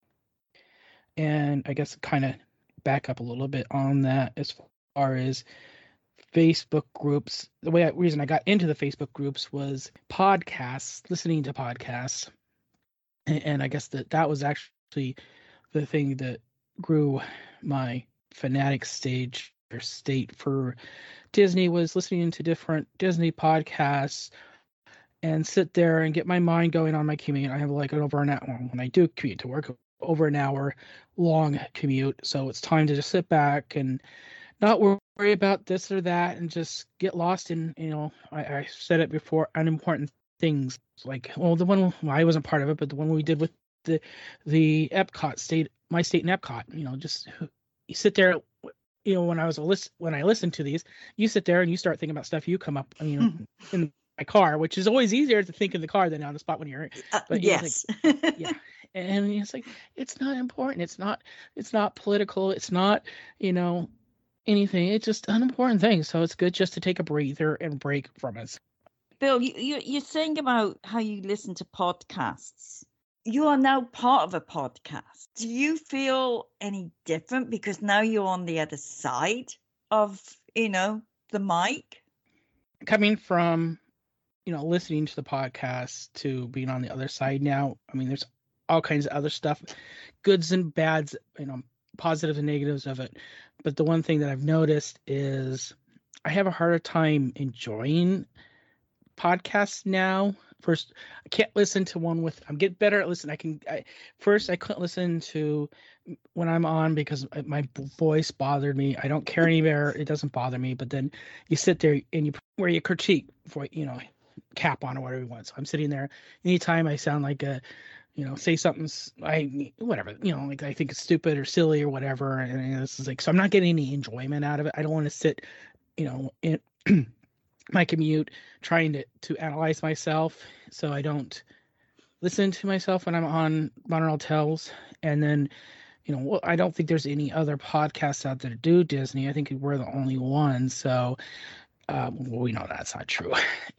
And I guess kind of back up a little bit on that as far as Facebook groups. The reason I got into the Facebook groups was podcasts, listening to podcasts. And I guess that was actually the thing that grew my fanatic state for Disney, was listening to different Disney podcasts and sit there and get my mind going on my commute. I have like over an hour when I do commute to work, over an hour long commute. So it's time to just sit back and not worry about this or that and just get lost in, I said it before, unimportant things. Like, the one, I wasn't part of it, but the one we did with the Epcot my state in Epcot, just you sit there, when I listened to these, you sit there and you start thinking about stuff you come up, in my car, which is always easier to think in the car than on the spot when you're, but yes. Yeah. And it's like, it's not important. It's not political. It's not, anything. It's just unimportant things. So it's good just to take a breather and break from it. Bill, you're saying about how you listen to podcasts. You are now part of a podcast. Do you feel any different because now you're on the other side of, the mic? Coming from, listening to the podcast to being on the other side now, there's all kinds of other stuff, goods and bads, positives and negatives of it. But the one thing that I've noticed is I have a harder time enjoying podcasts now. First, I can't listen to one I'm getting better at listening. I couldn't listen to when I'm on because my voice bothered me. I don't care anymore. It doesn't bother me. But then you sit there and you wear your kerchief for, cap on or whatever you want. So I'm sitting there. Anytime I sound like say something, whatever, like I think it's stupid or silly or whatever. And this is like, so I'm not getting any enjoyment out of it. I don't want to sit, in my commute trying to analyze myself. So I don't listen to myself when I'm on Monorail Tales. And then, I don't think there's any other podcasts out there that do Disney. I think we're the only ones. So, we know that's not true.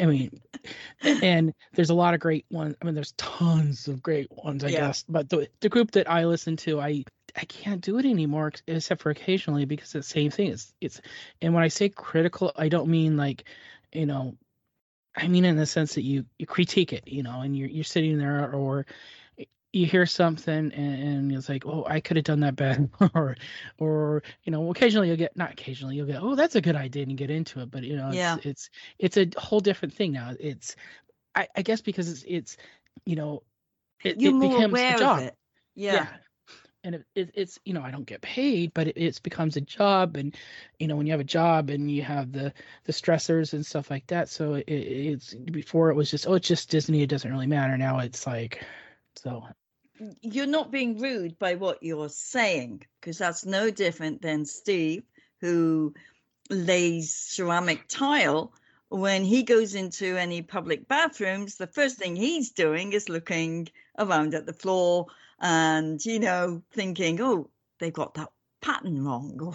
And there's a lot of great ones. There's tons of great ones, I guess. But the group that I listen to, I can't do it anymore except for occasionally because it's the same thing. It's and when I say critical, I don't mean like, I mean, in the sense that you critique it, and you're sitting there, or you hear something and it's like, oh, I could have done that better, or occasionally you'll get, oh, that's a good idea, and you get into it, but Yeah. it's a whole different thing now. It's I guess because it's You're it more becomes aware a of job. it. Yeah. And it's I don't get paid, but it becomes a job, and when you have a job and you have the stressors and stuff like that, so it's before it was just, oh, it's just Disney, it doesn't really matter. Now it's like, so You're not being rude by what you're saying, because that's no different than Steve, who lays ceramic tile. When he goes into any public bathrooms, the first thing he's doing is looking around at the floor and, thinking, oh, they got that pattern wrong.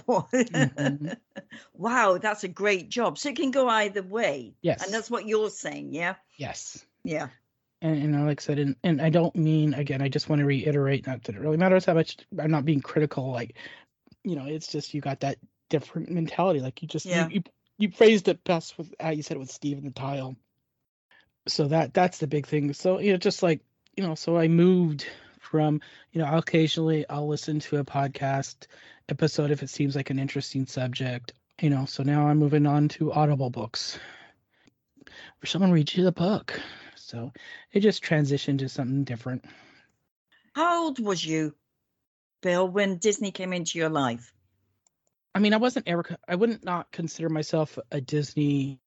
Wow, that's a great job. So it can go either way. Yes. And that's what you're saying, yeah? Yes. Yeah. And like I said, and I don't mean, again, I just want to reiterate, not that it really matters how much, I'm not being critical, like, it's just, you got that different mentality. Like you just, you phrased it best with how you said it with Steve and the tile. So that's the big thing. So, just like, so I moved from, I'll listen to a podcast episode if it seems like an interesting subject, so now I'm moving on to Audible books where someone reads you the book. So it just transitioned to something different. How old was you, Bill, when Disney came into your life? I mean, I wouldn't not consider myself a Disney,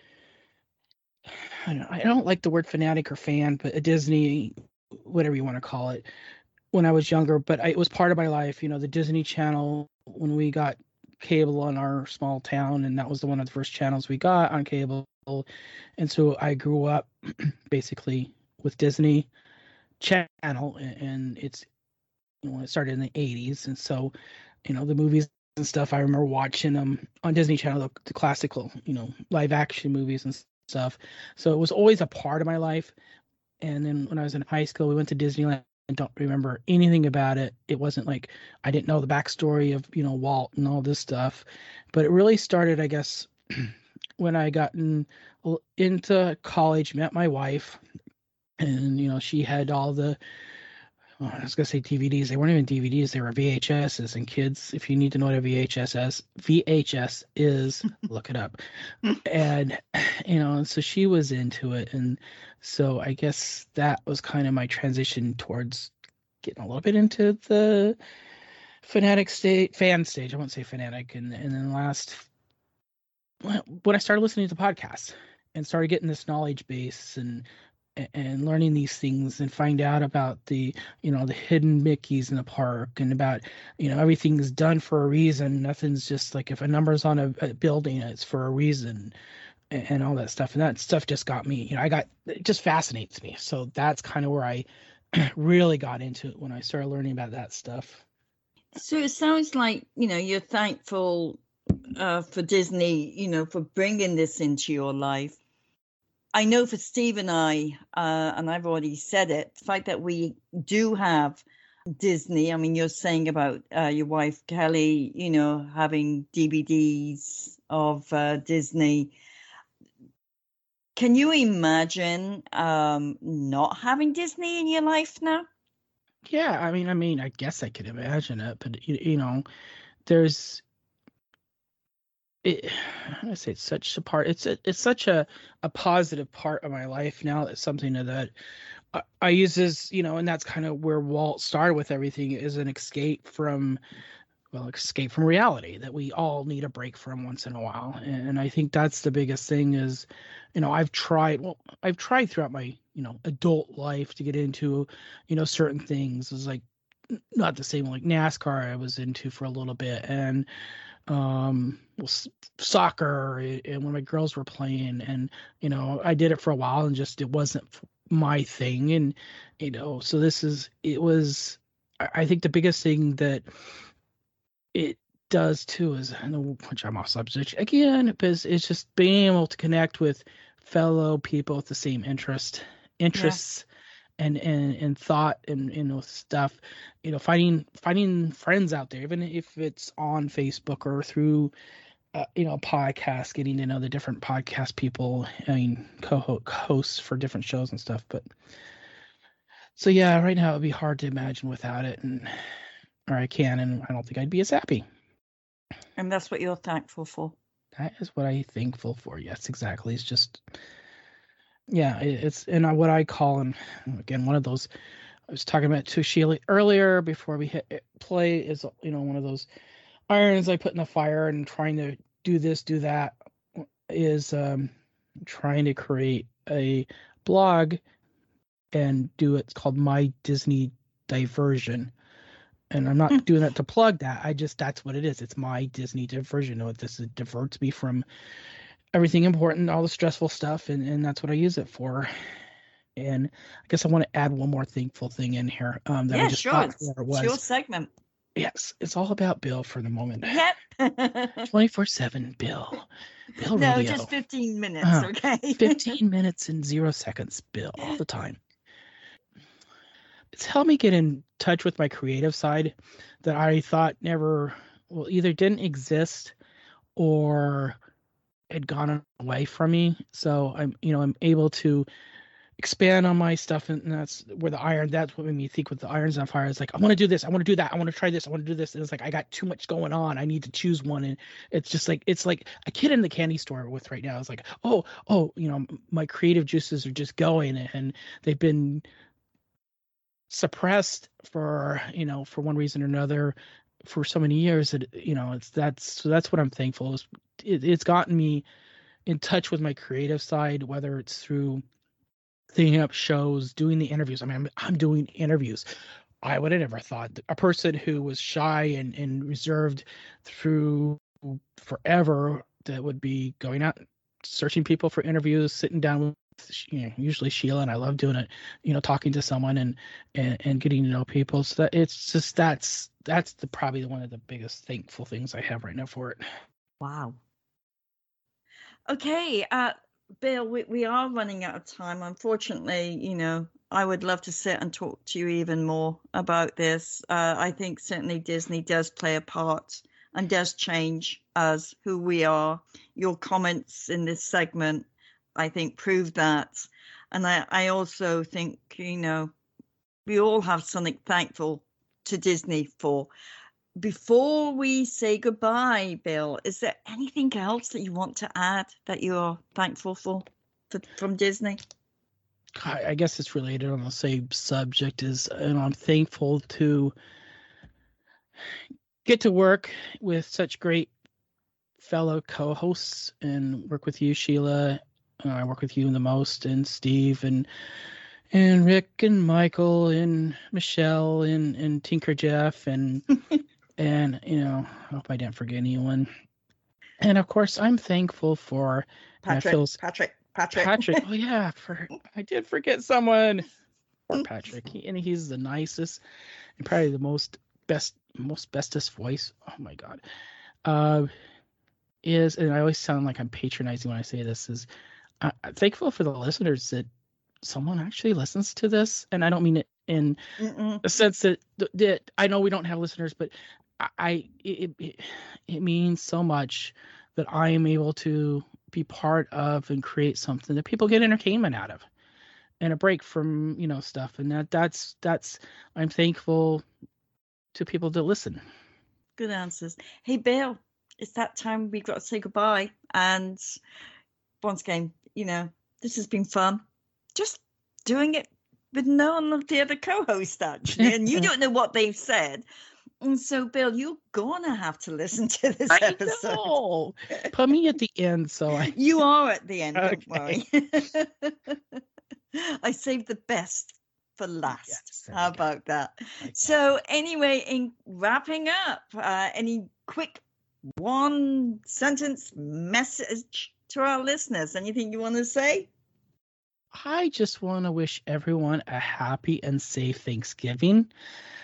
I don't like the word fanatic or fan, but a Disney, whatever you want to call it, when I was younger. But it was part of my life, the Disney Channel, when we got cable in our small town, and that was one of the first channels we got on cable. And so I grew up basically with Disney Channel, and it's, it started in the 80s. And so, the movies and stuff, I remember watching them on Disney Channel, the classical, live action movies and stuff. So it was always a part of my life. And then when I was in high school, we went to Disneyland. I don't remember anything about it. It wasn't like I didn't know the backstory of, Walt and all this stuff. But it really started, I guess, when I got into college, met my wife, and, she had all the, I was going to say DVDs. They weren't even DVDs. They were VHSs. And kids, if you need to know what a VHS is, look it up. And, and so she was into it. And so I guess that was kind of my transition towards getting a little bit into the fan stage. I won't say fanatic. And then when I started listening to podcasts and started getting this knowledge base and learning these things and find out about the, the hidden Mickeys in the park, and about, everything's done for a reason. Nothing's just like, if a number's on a building, it's for a reason, and all that stuff. And that stuff just got me, it just fascinates me. So that's kind of where I really got into it, when I started learning about that stuff. So it sounds like, you're thankful for Disney, for bringing this into your life. I know for Steve and I, and I've already said it, the fact that we do have Disney. I mean, you're saying about your wife, Kelly, having DVDs of Disney. Can you imagine not having Disney in your life now? Yeah, I mean, I guess I could imagine it, but there's, I say it's such a part. It's such a positive part of my life now. It's something that I use as, and that's kind of where Walt started with everything, is an escape from reality that we all need a break from once in a while. And I think that's the biggest thing is, I've tried throughout my, adult life to get into, certain things. It's like not the same, like NASCAR I was into for a little bit, and soccer, and when my girls were playing, and I did it for a while, and just it wasn't my thing. And so I think the biggest thing that it does too is, which I'm off subject again, because it's just being able to connect with fellow people with the same interests and thought and stuff, finding friends out there, even if it's on Facebook or through podcast, getting to know the different podcast people, co-hosts for different shows and stuff. But so yeah, right now it'd be hard to imagine without it, and I don't think I'd be as happy. And that's what you're thankful for. That is what I'm thankful for. Yes, exactly. It's just, yeah, it's what I call, and again, one of those I was talking about to Sheila earlier before we hit play is, one of those irons I put in the fire and trying to do this, do that, is trying to create a blog and do it's called My Disney Diversion. And I'm not doing that to plug that. That's what it is. It's My Disney Diversion. It diverts me from everything important, all the stressful stuff, and that's what I use it for. And I guess I want to add one more thankful thing in here. Yeah, sure. It's your segment. Yes, it's all about Bill for the moment. Yep. 24/7 Bill. Bill no, Radio. Just 15 minutes, okay? 15 minutes and 0 seconds, Bill, all the time. It's helped me get in touch with my creative side that I thought either didn't exist or had gone away from me. So I'm able to expand on my stuff, and that's where that's what made me think with the irons on fire. It's like, I want to do this, I want to do that, I want to try this, I want to do this, and it's like I got too much going on, I need to choose one. And it's like a kid in the candy store with right now. It's like, my creative juices are just going, and they've been suppressed for one reason or another for so many years that that's what I'm thankful is. It's gotten me in touch with my creative side, whether it's through thinking up shows, doing the interviews. I mean, I'm doing interviews. I would have never thought that a person who was shy and reserved through forever that would be going out, searching people for interviews, sitting down with, usually Sheila, and I love doing it, talking to someone and getting to know people. So that it's just, that's probably one of the biggest thankful things I have right now for it. Wow. Okay. Bill, we are running out of time. Unfortunately, I would love to sit and talk to you even more about this. I think certainly Disney does play a part and does change us, who we are. Your comments in this segment, I think, prove that. And I also think, we all have something thankful to Disney for. Before we say goodbye, Bill, is there anything else that you want to add that you're thankful for from Disney? I guess it's related on the same subject and I'm thankful to get to work with such great fellow co-hosts and work with you, Sheila. I work with you the most, and Steve and Rick and Michael and Michelle and Tinker Jeff and and I hope I didn't forget anyone. And of course, I'm thankful for Patrick. Oh yeah, I did forget someone. Poor Patrick. He's the nicest and probably the bestest voice. Oh my God. And I always sound like I'm patronizing when I say this, is I'm thankful for the listeners that someone actually listens to this. And I don't mean it in a sense that I know we don't have listeners, but it means so much that I am able to be part of and create something that people get entertainment out of and a break from, stuff. And that's I'm thankful to people that listen. Good answers. Hey, Bill, it's that time we've got to say goodbye. And once again, this has been fun. Just doing it with none of the other co-hosts, actually. And you don't know what they've said. And so, Bill, you're going to have to listen to this episode. I know. Put me at the end. You are at the end, okay. Don't worry. I saved the best for last. Yes, how about that? Okay. So anyway, in wrapping up, any quick one sentence message to our listeners? Anything you want to say? I just want to wish everyone a happy and safe Thanksgiving.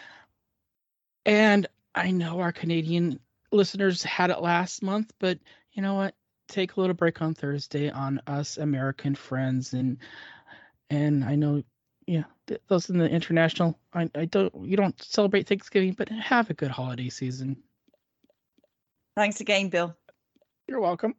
And I know our Canadian listeners had it last month, but you know what? Take a little break on Thursday on us American friends, and I know, those in the international. You don't celebrate Thanksgiving, but have a good holiday season. Thanks again, Bill. You're welcome.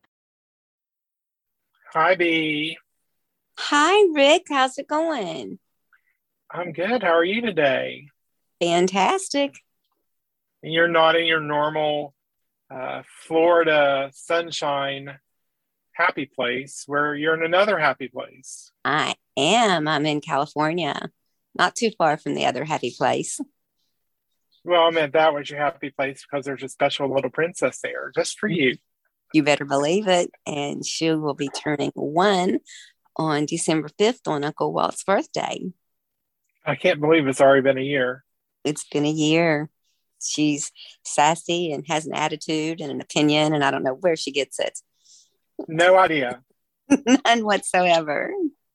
Hi, Bee. Hi, Rick. How's it going? I'm good. How are you today? Fantastic. You're not in your normal Florida sunshine happy place, where you're in another happy place. I am. I'm in California, not too far from the other happy place. Well, I meant that was your happy place because there's a special little princess there just for you. You better believe it. And she will be turning 1 on December 5th on Uncle Walt's birthday. I can't believe it's already been a year. It's been a year. She's sassy and has an attitude and an opinion, and I don't know where she gets it. No idea. None whatsoever.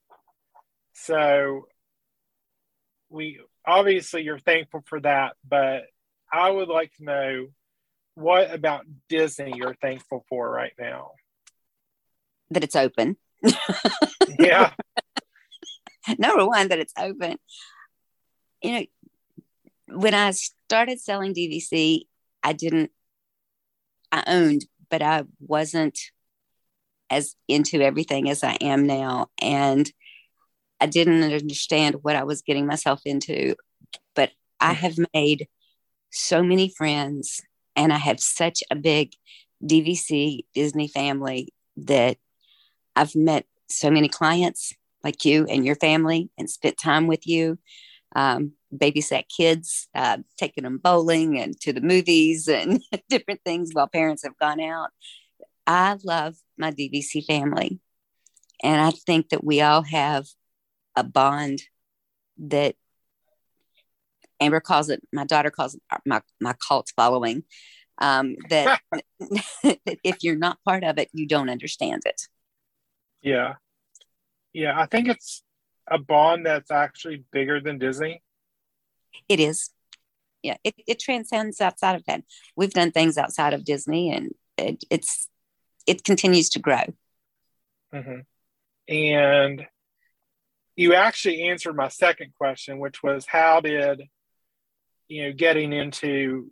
So obviously you're thankful for that, but I would like to know, what about Disney you're thankful for right now? That it's open. Yeah. Number one, that it's open. You know, when I started selling DVC, I owned, but I wasn't as into everything as I am now. And I didn't understand what I was getting myself into. But I have made so many friends, and I have such a big DVC Disney family that I've met so many clients like you and your family and spent time with you, babysat kids, taking them bowling and to the movies and different things while parents have gone out. I love my DVC family. And I think that we all have a bond that Amber calls it, my daughter calls it my cult following, that if you're not part of it, you don't understand it. Yeah. Yeah, I think it's a bond that's actually bigger than Disney. It is. Yeah, it transcends outside of that. We've done things outside of Disney, and it continues to grow. Mm-hmm. And you actually answered my second question, which was, how did, getting into,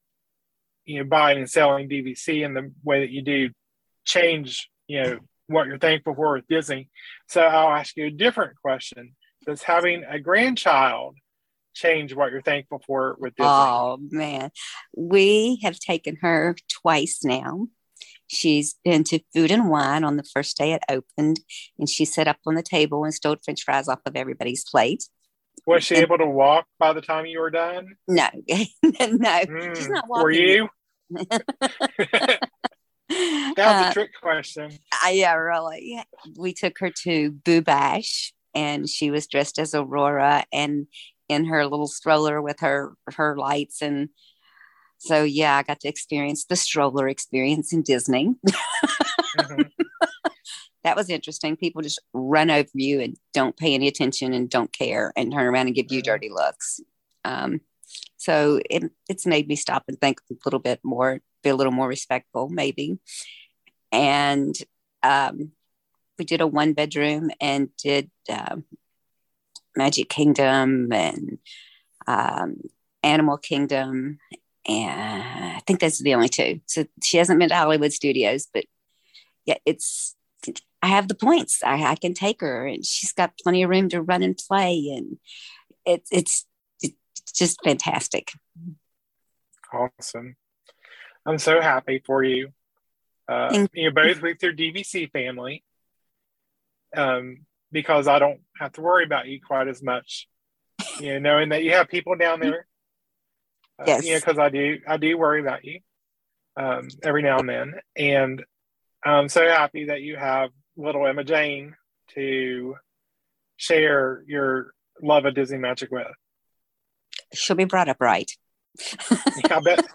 buying and selling DVC in the way that you do change, what you're thankful for with Disney. So I'll ask you a different question. Does having a grandchild change what you're thankful for with Disney? Oh, man. We have taken her twice now. She's been to Food and Wine on the first day it opened, and she sat up on the table and stole French fries off of everybody's plate. Was she able to walk by the time you were done? No. No, she's not walking. Were you? That's a trick question. Yeah, really. Yeah. We took her to Boo Bash, and she was dressed as Aurora and in her little stroller with her lights. And so, yeah, I got to experience the stroller experience in Disney. Mm-hmm. That was interesting. People just run over you and don't pay any attention and don't care and turn around and give you dirty looks. So it's made me stop and think a little bit more, be a little more respectful, maybe. And we did a 1-bedroom and did Magic Kingdom and Animal Kingdom. And I think those are the only 2. So she hasn't been to Hollywood Studios, but yeah, I have the points. I can take her, and she's got plenty of room to run and play. And it's just fantastic. Awesome. I'm so happy for you. Both with your DVC family, because I don't have to worry about you quite as much, knowing that you have people down there. Yes. Because I do worry about you every now and then. And I'm so happy that you have little Emma Jane to share your love of Disney Magic with. She'll be brought up right. I bet.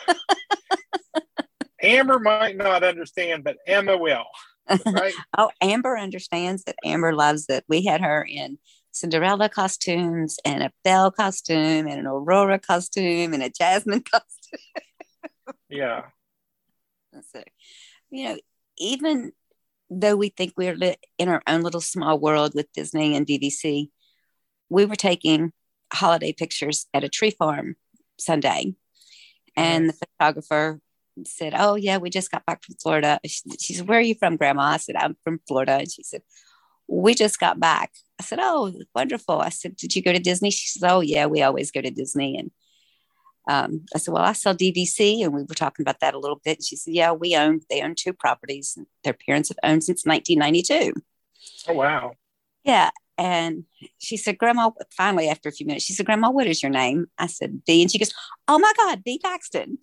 Amber might not understand, but Emma will. Right? Oh, Amber understands it. Amber loves it. We had her in Cinderella costumes and a Belle costume and an Aurora costume and a Jasmine costume. Yeah. So, even though we think we're in our own little small world with Disney and DVC, we were taking holiday pictures at a tree farm Sunday, and the photographer said, "Oh yeah, we just got back from Florida." She said, "Where are you from, Grandma?" I said, "I'm from Florida." And she said, "We just got back." I said, "Oh, wonderful." I said, "Did you go to Disney?" She said, "Oh yeah, we always go to Disney." And I said, "Well, I sell DVC," and we were talking about that a little bit. And she said, "Yeah, they own 2 properties. Their parents have owned since 1992. Oh, wow. Yeah. And she said, "Grandma," finally, after a few minutes, she said, "Grandma, what is your name?" I said, "Dee." And she goes, "Oh my God, Dee Paxton."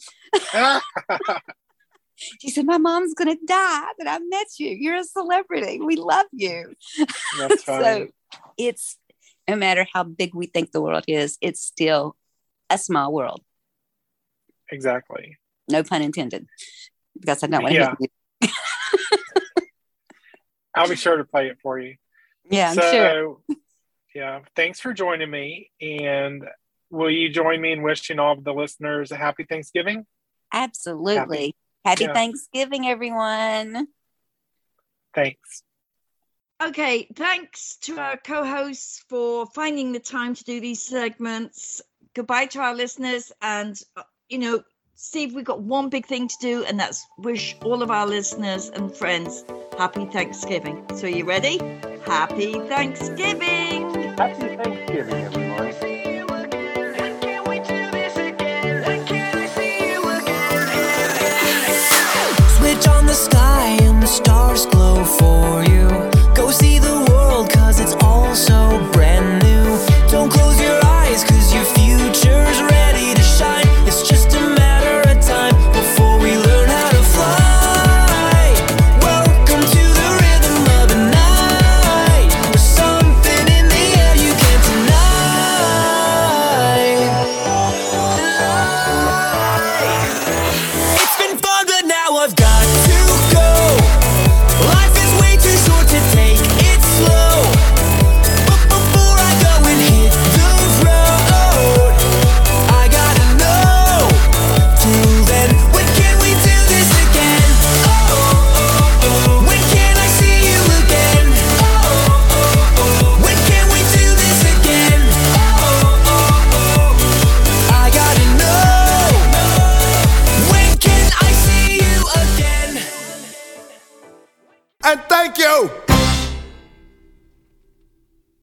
She said, "My mom's going to die that I met you. You're a celebrity. We love you." That's fine. So it's, no matter how big we think the world is, it's still a small world. Exactly. No pun intended. Because I don't want to hit you. I'll be sure to play it for you. Yeah, I'm sure. Yeah, thanks for joining me. And will you join me in wishing all of the listeners a happy Thanksgiving? Absolutely. Happy Thanksgiving, everyone. Thanks. Okay, thanks to our co-hosts for finding the time to do these segments. Goodbye to our listeners. And, Steve, we've got one big thing to do, and that's wish all of our listeners and friends happy Thanksgiving. So are you ready? Happy Thanksgiving! Happy Thanksgiving, everyone. Switch on the sky and the stars glow for you. Go see the world, 'cause it's all so brand new. Don't close your eyes, 'cause your future's ready to shine. It's just a matter of time before we learn how to fly. Welcome to the rhythm of the night. There's something in the air you can't deny. It's been fun, but now I've got to go. Life is way too short to take it slow. But before I go and hit the road, I gotta know. Till then, when can we do this again? When can I see you again? When can we do this again? I gotta know. When can I see you again? And thank you.